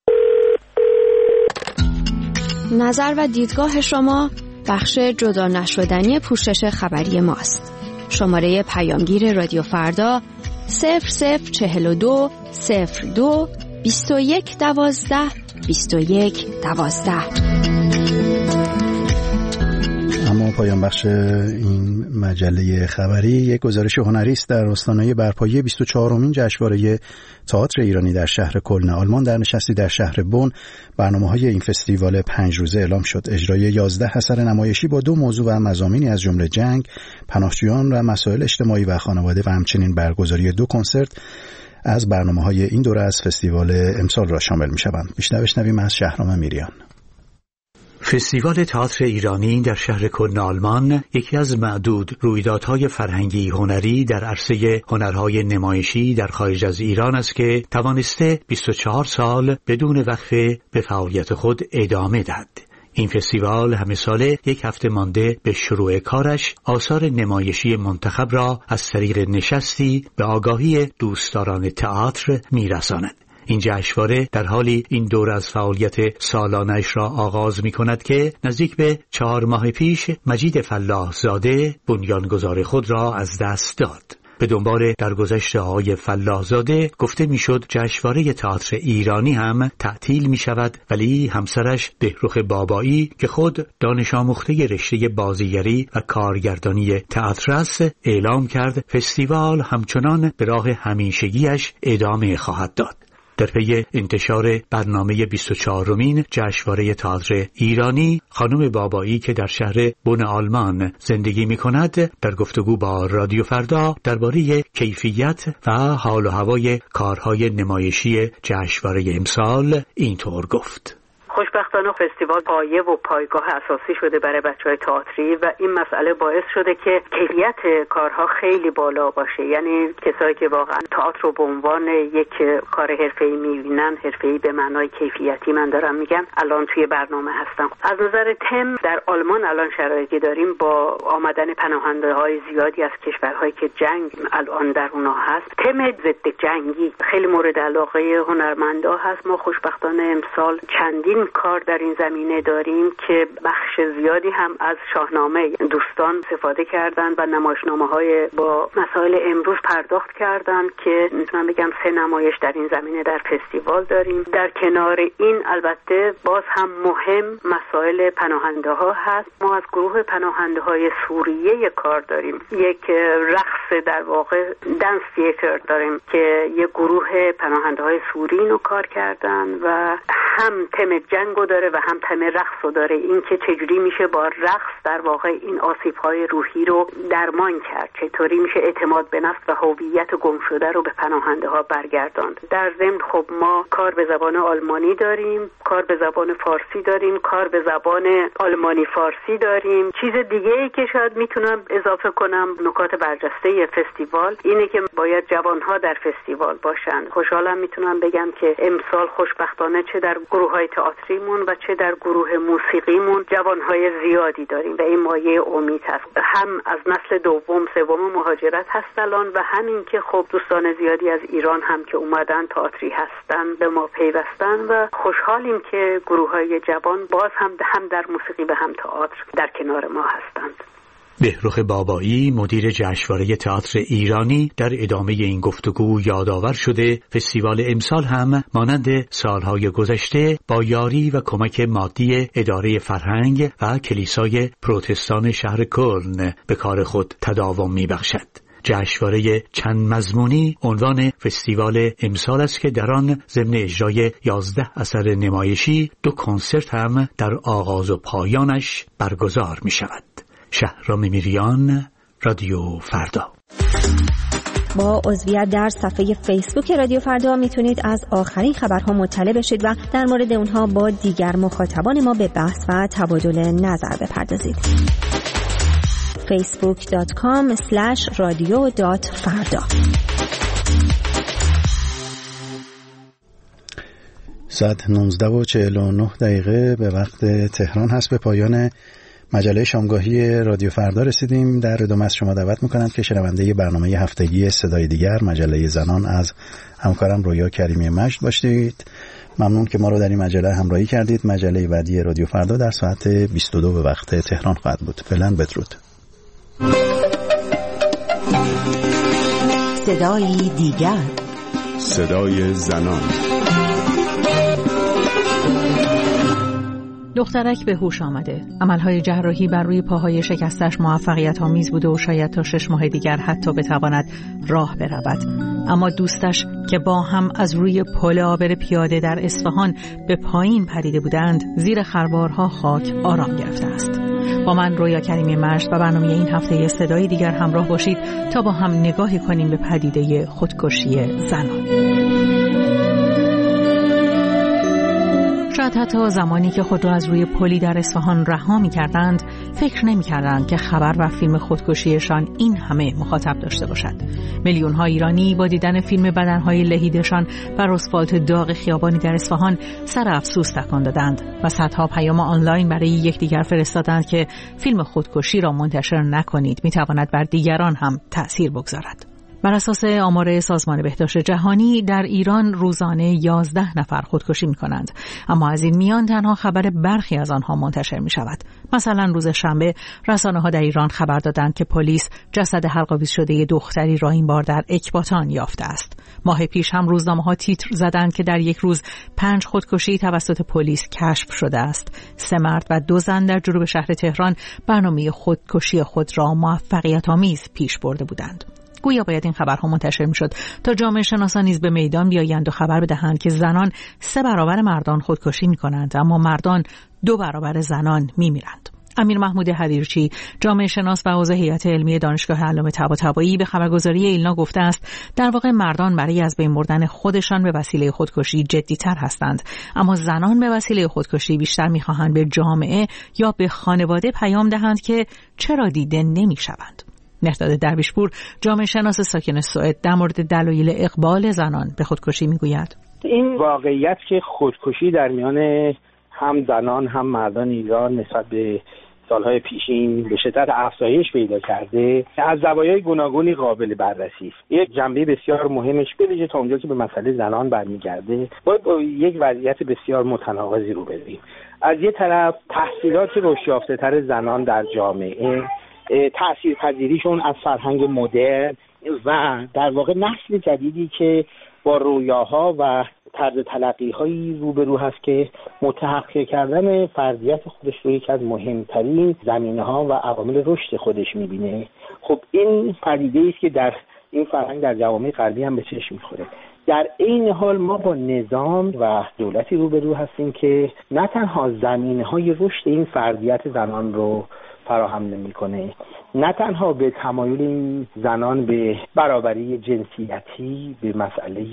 Speaker 3: نظر و دیدگاه شما بخش جدا نشدنی پوشش خبری ماست. شماره پیامگیر رادیو فردا 0042 02 21 12 21 12.
Speaker 1: اما پایان بخش این مجله خبری یک گزارش هنری است در آستانه برپایی 24مین جشنواره تئاتر ایرانی در شهر کلن آلمان. در نشستی در شهر بن برنامه‌های این فستیوال 5 روزه اعلام شد. اجرای 11 اثر نمایشی با 2 موضوع و مضامینی از جمله جنگ، پناهجویان و مسائل اجتماعی و خانواده و همچنین برگزاری 2 کنسرت از برنامه‌های این دوره از فستیوال امسال را شامل می‌شوند. بیشتر بشنویم از شهرام میریان.
Speaker 4: فستیوال تئاتر ایرانی در شهر کلن آلمان یکی از معدود رویدادهای فرهنگی هنری در عرصه هنرهای نمایشی در خارج از ایران است که توانسته 24 سال بدون وقفه به فعالیت خود ادامه دهد. این فستیوال همه ساله 1 هفته مانده به شروع کارش آثار نمایشی منتخب را از طریق نشستی به آگاهی دوستداران تئاتر می‌رساند. این جشنواره در حالی این دور از فعالیت سالانه‌اش را آغاز می‌کند که نزدیک به 4 ماه پیش مجید فلاح زاده بنیانگذار خود را از دست داد. به دنبال درگذشت آقای فلاح زاده گفته میشد جشنواره تئاتر ایرانی هم تعطیل می شود، ولی همسرش بهروخ بابایی که خود دانش آموخته رشته بازیگری و کارگردانی تئاتر است اعلام کرد فستیوال همچنان به راه همیشگیش ادامه خواهد داد. در پی انتشار برنامه 24مین جشنواره تئاتر ایرانی، خانم بابایی که در شهر بن آلمان زندگی می‌کند در گفتگو با رادیو فردا درباره کیفیت و حال و هوای کارهای نمایشی جشنواره امسال اینطور گفت:
Speaker 24: خوشبختانه فستیوال پایه و پایگاه اساسی شده برای بچه‌های تئاتری و این مسئله باعث شده که کیفیت کارها خیلی بالا باشه. یعنی کسایی که واقعا تئاتر رو به عنوان یک کار حرفه‌ای می‌بینن، حرفه‌ای به معنای کیفیتی من دارم میگم، الان توی برنامه هستن. از نظر تم در آلمان الان شرایطی داریم با آمدن پناهنده‌های زیادی از کشورهایی که جنگ الان در اونها هست. تم ضد جنگی خیلی مورد علاقه هنرمندا هست. ما خوشبختانه امسال چندین کار در این زمینه داریم که بخش زیادی هم از شاهنامه دوستان استفاده کردن و نمایشنامه‌های با مسائل امروز پرداخت کردن که میتونم بگم 3 نمایش در این زمینه در فستیوال داریم. در کنار این البته باز هم مهم مسائل پناهنده‌ها هست. ما از گروه پناهنده‌های سوریه کار داریم. یک رقص در واقع دنس تئاتر داریم که یک گروه پناهنده‌های سوری اینو کار کردن و هم تم جنگو داره و هم تم رقصو داره. این که چجوری میشه با رقص در واقع این آسیب‌های روحی رو درمان کرد، چطوری میشه اعتماد به نفس و هویت گم شده رو به پناهنده‌ها برگرداند. در ضمن خب ما کار به زبان آلمانی داریم، کار به زبان فارسی داریم، کار به زبان آلمانی فارسی داریم. چیز دیگه‌ای که شاید میتونم اضافه کنم، نکات برجسته فستیوال اینه که باید جوان‌ها در فستیوال باشن. خوشحالم میتونم بگم که امسال خوشبختانه چه در گروه‌های تئاتریمون و چه در گروه موسیقیمون جوانهای زیادی داریم و این مایه امید هست. هم از نسل دوم سوم مهاجرت هست الان و همین که خب دوستان زیادی از ایران هم که اومدن تئاتری هستن به ما پیوستن و خوشحالیم که گروه‌های جوان باز هم در موسیقی و هم تئاتر در کنار ما هستند.
Speaker 4: بهروخ بابایی مدیر جشنواره تئاتر ایرانی در ادامه این گفتگو یادآور شده فستیوال امسال هم مانند سالهای گذشته با یاری و کمک مادی اداره فرهنگ و کلیسای پروتستان شهر کلن به کار خود تداوم می‌بخشد. جشنواره چند مضمونی عنوان فستیوال امسال است که در آن ضمن اجرای 11 اثر نمایشی 2 کنسرت هم در آغاز و پایانش برگزار می شود. شهرام میریان، رادیو فردا.
Speaker 3: با عضویت در صفحه فیسبوک رادیو فردا میتونید از آخرین خبرها مطلع بشید و در مورد اونها با دیگر مخاطبان ما به بحث و تبادل نظر بپردازید. facebook.com/radio.farda.
Speaker 1: ساعت 19:49 به وقت تهران هست. به پایان مجله شامگاهی رادیو فردا رسیدیم. در ادامه از شما دعوت میکنم که شنونده برنامه هفتگی صدای دیگر مجله زنان از همکارم رویا کریمی مجد باشید. ممنون که ما رو در این مجله همراهی کردید. مجله بعدی رادیو فردا در ساعت 22 به وقت تهران خواهد بود. فعلا بدرود.
Speaker 16: صدای دیگر،
Speaker 12: صدای زنان.
Speaker 7: دخترک به هوش آمده. عملهای جراحی بر روی پاهای شکستش موفقیت آمیز بوده و شاید تا 6 ماه دیگر حتی بتواند راه برود. اما دوستش که با هم از روی پل عابر پیاده در اصفهان به پایین پریده بودند، زیر خربارها خاک آرام گرفته است. با من رویا کریمی مجد و برنامه این هفته صدای دیگر همراه باشید تا با هم نگاهی کنیم به پدیده خودکشی زنان. شاید حتی زمانی که خود را از روی پلی در اصفهان رها می‌کردند، فکر نمی‌کردند که خبر و فیلم خودکشیشان این همه مخاطب داشته باشد. میلیون‌ها ایرانی با دیدن فیلم بدن‌های لهیدشان بر آسفالت داغ خیابانی در اصفهان سر افسوس تکان دادند و صدها پیام آنلاین برای یکدیگر فرستادند که فیلم خودکشی را منتشر نکنید، می‌تواند بر دیگران هم تأثیر بگذارد. بر اساس آمار سازمان بهداشت جهانی در ایران روزانه 11 نفر خودکشی می‌کنند، اما از این میان تنها خبر برخی از آنها منتشر می‌شود. مثلا روز شنبه رسانه‌ها در ایران خبر دادند که پلیس جسد حلق‌آویز شده دختری را این بار در اکباتان یافته است. ماه پیش هم روزنامه‌ها تیتر زدند که در یک روز 5 خودکشی توسط پلیس کشف شده است. 3 مرد و 2 زن در جنوب شهر تهران برنامه خودکشی خود را موفقیت‌آمیز پیش برده بودند. گویا باید این خبرها منتشر میشد تا جامعه شناسان نیز به میدان بیایند و خبر بدهند که زنان 3 برابر مردان خودکشی میکنند، اما مردان 2 برابر زنان میمیرند. امیر محمود حریرچی، جامعه شناس و عضو هیئت علمی دانشگاه علامه طباطبایی، به خبرگزاری ایلنا گفته است در واقع مردان برای از بین بردن خودشان به وسیله خودکشی جدی‌تر هستند، اما زنان به وسیله خودکشی بیشتر میخواهند به جامعه یا به خانواده پیام دهند که چرا دیده نمیشوند. مهرداد درویشپور، جامعه شناس ساکن سوئد، در مورد دلایل اقبال زنان به خودکشی میگوید:
Speaker 8: این واقعیت که خودکشی در میان هم زنان هم مردان ایران نسبت به سالهای پیشین به شدت افزایش پیدا کرده، از زوایای گوناگونی قابل بررسی است. یک جنبه بسیار مهمش بویژه تا اونجا که به مسئله زنان برمیگرده، باید با یک وضعیت بسیار متناقضی رو بریم. از یک طرف تحصیلات رشد یافته‌تر زنان در جامعه، تأثیرپذیریشون از فرهنگ مدرن و در واقع نسل جدیدی که با رویاها و طرز تلقی‌هایی روبرو هست که متحقق کردن فردیت خودش رو یکی از مهمترین زمینه‌ها و عوامل رشد خودش می‌بینه. خب این پدیده است که در این فرهنگ در جوامع غربی هم به چشم می‌خوره. در این حال ما با نظام و دولتی روبرو هستیم که نه تنها زمینه‌های رشد این فردیت زنان رو فراهم نمی‌کنه، نه تنها به تمایل این زنان به برابری جنسیتی، به مسئله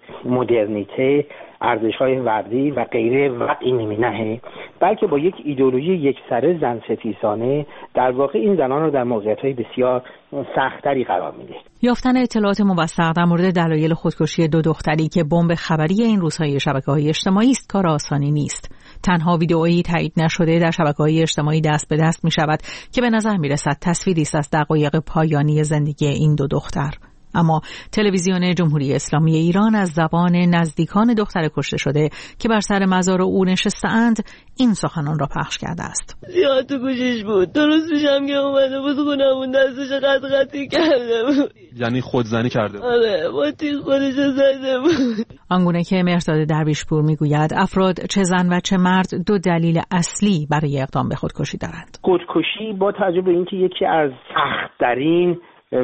Speaker 8: مدرنیته، ارزش‌های وردی و غیره وقعی نمی‌نهه، بلکه با یک ایدئولوژی یکسره زن ستیزانه در واقع این زنان رو در موقعیت‌های بسیار سخت‌تری قرار میده.
Speaker 7: یافتن اطلاعات موثق در مورد دلایل خودکشی 2 دختری که بمب خبری این روزهای شبکه‌های اجتماعی است کار آسانی نیست. تنها ویدئویی تایید نشده در شبکه‌های اجتماعی دست به دست می‌شود که به نظر می‌رسد تصویری است از دقایق پایانی زندگی این 2 دختر. اما تلویزیون جمهوری اسلامی ایران از زبان نزدیکان دختر کشته شده که بر سر مزار او نشسته‌اند این سخنان را پخش کرده است.
Speaker 6: زیاد تو گوشش بود، درست پیشم که اومده بود خونمون دستش قطعی کرده بود.
Speaker 9: یعنی خودزنی کرده بود؟
Speaker 6: آره، با تیغ خودش زده بود.
Speaker 7: آنگونه که مهرداد درویشپور میگوید افراد چه زن و چه مرد دو دلیل اصلی برای اقدام به خودکشی دارند.
Speaker 8: خودکشی با توجه به اینکه یکی از سخت‌ترین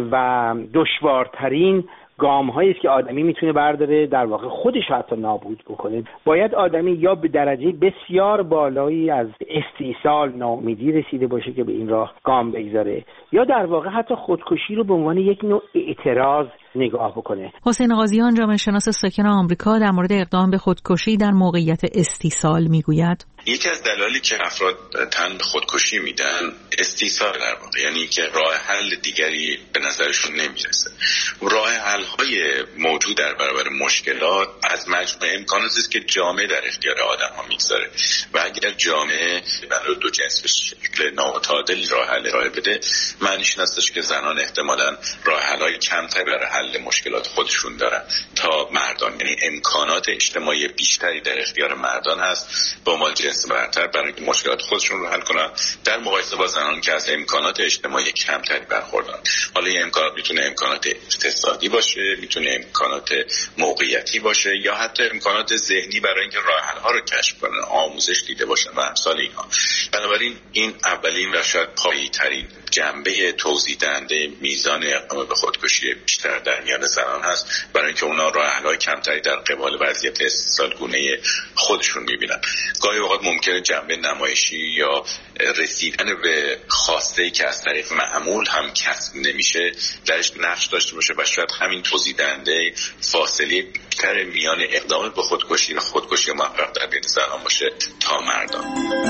Speaker 8: و دشوارترین گام‌هایی است که آدمی میتونه برداره در واقع خودش حتی نابود بکنه، باید آدمی یا به درجه بسیار بالایی از استیصال ناامیدی رسیده باشه که به این راه گام بگذاره، یا در واقع حتی خودکشی رو به عنوان یک نوع اعتراض نگاه بکنه.
Speaker 7: حسین قاضیان جامعه شناس ساکن آمریکا در مورد اقدام به خودکشی در موقعیت استیصال میگوید
Speaker 10: یکی از دلایلی که افراد تن به خودکشی میدن استیصال در واقع، یعنی که راه حل دیگری به نظرشون نمیرسه. راه حل های موجود در برابر مشکلات از مجموعه امکاناتی است که جامعه در اختیار آدم ها میگذاره و اگر جامعه برای دو جنس به شکل نامتعادلی راه حل ارائه بده، معنیش این هستش که زنان احتمالاً راه حل های کمتری برای حل مشکلات خودشون دارن تا مردان، یعنی امکانات اجتماعی بیشتری در اختیار مردان هست با عنوان جنس برتر برای مشکلات خودشون رو حل کنن در مقایسه با زنان که از امکانات اجتماعی کمتری برخوردارن. حالا این امکانات میتونه امکانات اقتصادی باشه، میتونه امکانات موقعیتی باشه، یا حتی امکانات ذهنی برای اینکه راه حل ها رو کشف کنن، آموزش دیده باشن و امثال اینها. بنابراین این اولین و شاید پایه‌ای ترین جنبه توضیح دهنده میزان اقدام به خودکشی بیشتر در میان زنان هست، برای اینکه اونا راه حل‌های کمتری در قبال وضعیت استیصال گونه خودشون میبینن. گاهی اوقات ممکنه جنبه نمایشی یا رسیدن به خواسته‌ای که از طریق معمول هم کسب نمیشه درش نقش داشته باشه و شاید همین توضیح دهنده فاصله بیشتر میان اقدام به خودکشی و خودکشی موفق در بین زنان باشه تا مردان.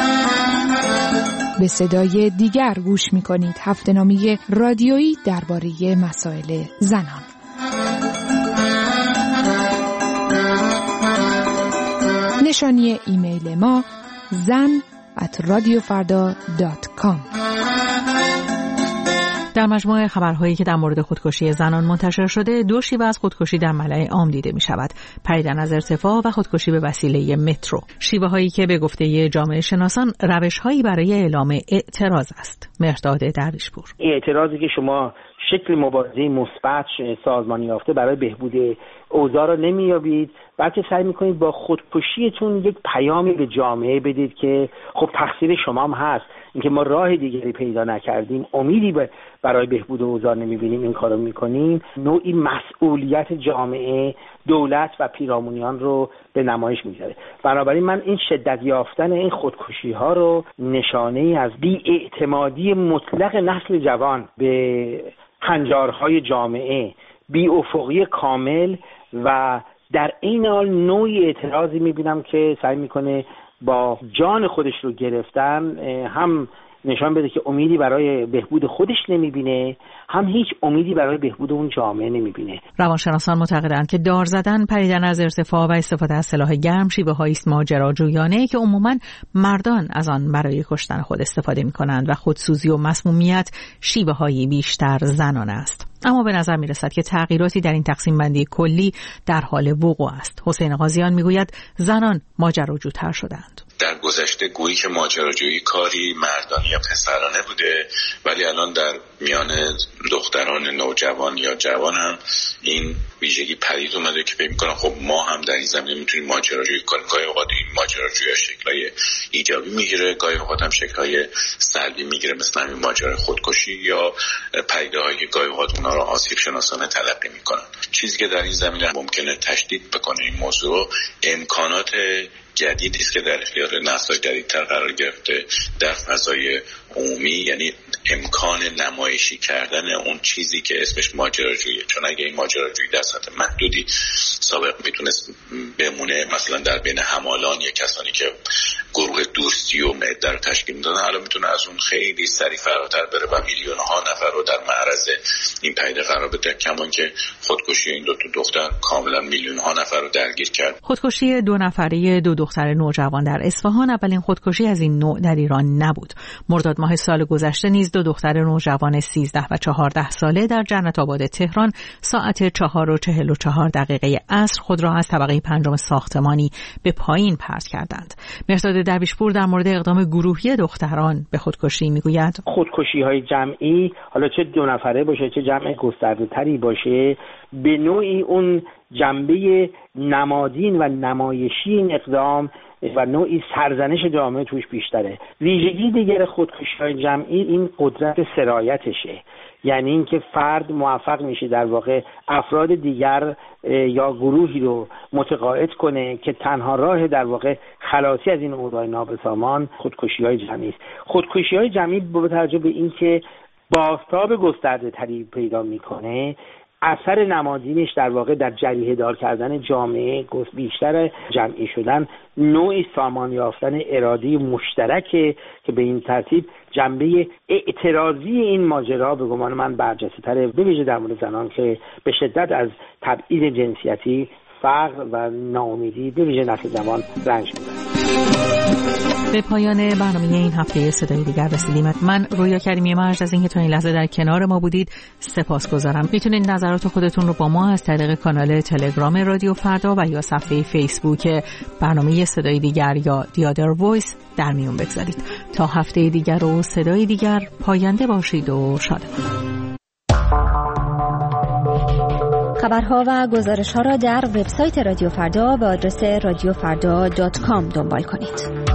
Speaker 11: به صدای دیگر گوش می‌کنید، هفته‌نامه رادیویی درباره مسائل زنان. نشانی ایمیل ما zan@radiofarda.com.
Speaker 7: در مجموعه خبرهایی که در مورد خودکشی زنان منتشر شده، دو شیوه از خودکشی در ملأ عام دیده می شود: پریدن از ارتفاع و خودکشی به وسیله مترو. شیوه هایی که به گفته جامعه شناسان روش هایی برای اعلام اعتراض است. مهرداد درویشپور:
Speaker 8: اعتراضی که شما شکل مبارزه مثبت سازمانی یافته برای بهبود اوضاع را نمیابید، بلکه سعی میکنید با خودکشیتون یک پیامی به جامعه بدید که خب تقصیر شما هم هست، اینکه ما راه دیگری پیدا نکردیم، امیدی برای بهبود اوضاع نمیبینیم، این کارو میکنیم. نوعی مسئولیت جامعه، دولت و پیرامونیان رو به نمایش میذاره. بنابراین من این شدت یافتن این خودکشی ها رو نشانه‌ای از بی‌اعتمادی مطلق نسل جوان به هنجارهای جامعه، بی‌افقی کامل و در این حال نوعی اعتراضی میبینم که سعی میکنه با جان خودش رو گرفتن هم نشان بده که امیدی برای بهبود خودش نمیبینه، هم هیچ امیدی برای بهبود اون جامعه نمیبینه.
Speaker 7: روانشناسان معتقدند که دار زدن، پریدن از ارتفاع و استفاده از سلاح گرم شیوه‌هایی است ماجراجویانه که عموماً مردان از آن برای کشتن خود استفاده می‌کنند و خودسوزی و مسمومیت شیوه‌هایی بیشتر زنانه است. اما به نظر می‌رسد که تغییراتی در این تقسیم بندی کلی در حال وقوع است. حسین قاضیان می‌گوید زنان ماجراجوتر شدند.
Speaker 10: در گذشته گویی که ماجراجویی کاری مردانی یا پسرانه بوده، ولی الان در میان دختران نوجوان یا جوان هم این ویژگی پدید اومده که فکر می‌کنم خب ما هم در این زمینه میتونیم ماجراجویی کنیم. گاهی اوقات این ماجراجویی شکل‌های ایجابی میگیره، گاهی اوقات هم شکل‌های سلبی میگیره، مثل همین ماجرای خودکشی یا پیداهایی که گاهی اوقات اونا رو آسیب شناسانه تلقی میکنن. چیزی که در این زمینه ممکنه تشدید بکنه این موضوع، امکانات جدیدی است که در اختیار نسل‌های جدیدتر قرار گرفته در فضای عمومی، یعنی امکان نمایشی کردن اون چیزی که اسمش ماجراجویی. چون اگه این ماجراجویی در سطح محدودی سابق میتونست بمونه، مثلا در بین حمالان یا کسانی که گروه دوستی و معده رو تشکیل میدادن، الان میتونه از اون خیلی سریع فراتر بره و میلیون‌ها نفر رو در معرض این پدیده قرار بده، کمان که خودکشی این دو دختر کاملا میلیون‌ها نفر رو درگیر کرد.
Speaker 7: خودکشی 2 نفره 2 دختر نوجوان در اصفهان اولین خودکشی از این نوع در ایران نبود. مرداد ماه ماه سال گذشته نیز 2 دختر نوجوان 13 و 14 ساله در جنت آباد تهران ساعت 4:44 عصر خود را از طبقه 5 ساختمانی به پایین پرت کردند. مهرداد درویشپور در مورد اقدام گروهی دختران به خودکشی میگوید
Speaker 8: خودکشی‌های جمعی، حالا چه 2 نفره باشه چه جمع گسترده‌تری باشه، به نوعی اون جنبه نمادین و نمایشی این اقدام و نوعی سرزنش جامعه توش بیشتره. ویژگی دیگر خودکشی‌های جمعی این قدرت سرایتشه، یعنی اینکه فرد موفق میشه در واقع افراد دیگر یا گروهی رو متقاعد کنه که تنها راه در واقع خلاصی از این اوضاع نابسامان خودکشی‌های جمعی است. خودکشی‌های جمعی با توجه به اینکه بازتاب گسترده‌تری پیدا میکنه، اثر نمادینش در واقع در جریحه دار کردن جامعه، بیشتر جمعی شدن، نوعی سامان یافتن ارادی مشترکه که به این ترتیب جنبه اعتراضی این ماجرا به گمان من برجسته تره، به ویژه در مورد زنان که به شدت از تبعیض جنسیتی، فقر و ناامیدی به ویژه نسل جوان رنج می‌برند.
Speaker 7: به پایان برنامه این هفته صدای دیگر رسیدیم. من رویا کریمی مرج از اینکه تا این لحظه در کنار ما بودید سپاسگزارم. میتونید نظرات خودتون رو با ما از طریق کانال تلگرام رادیو فردا و یا صفحه فیسبوک برنامه صدای دیگر یا The Other Voice در میون بگذارید. تا هفته دیگر و صدای دیگر، پاینده باشید و شادمان.
Speaker 3: خبرها و گزارش‌ها را در وبسایت رادیو فردا به آدرس radiofarda.com دنبال کنید.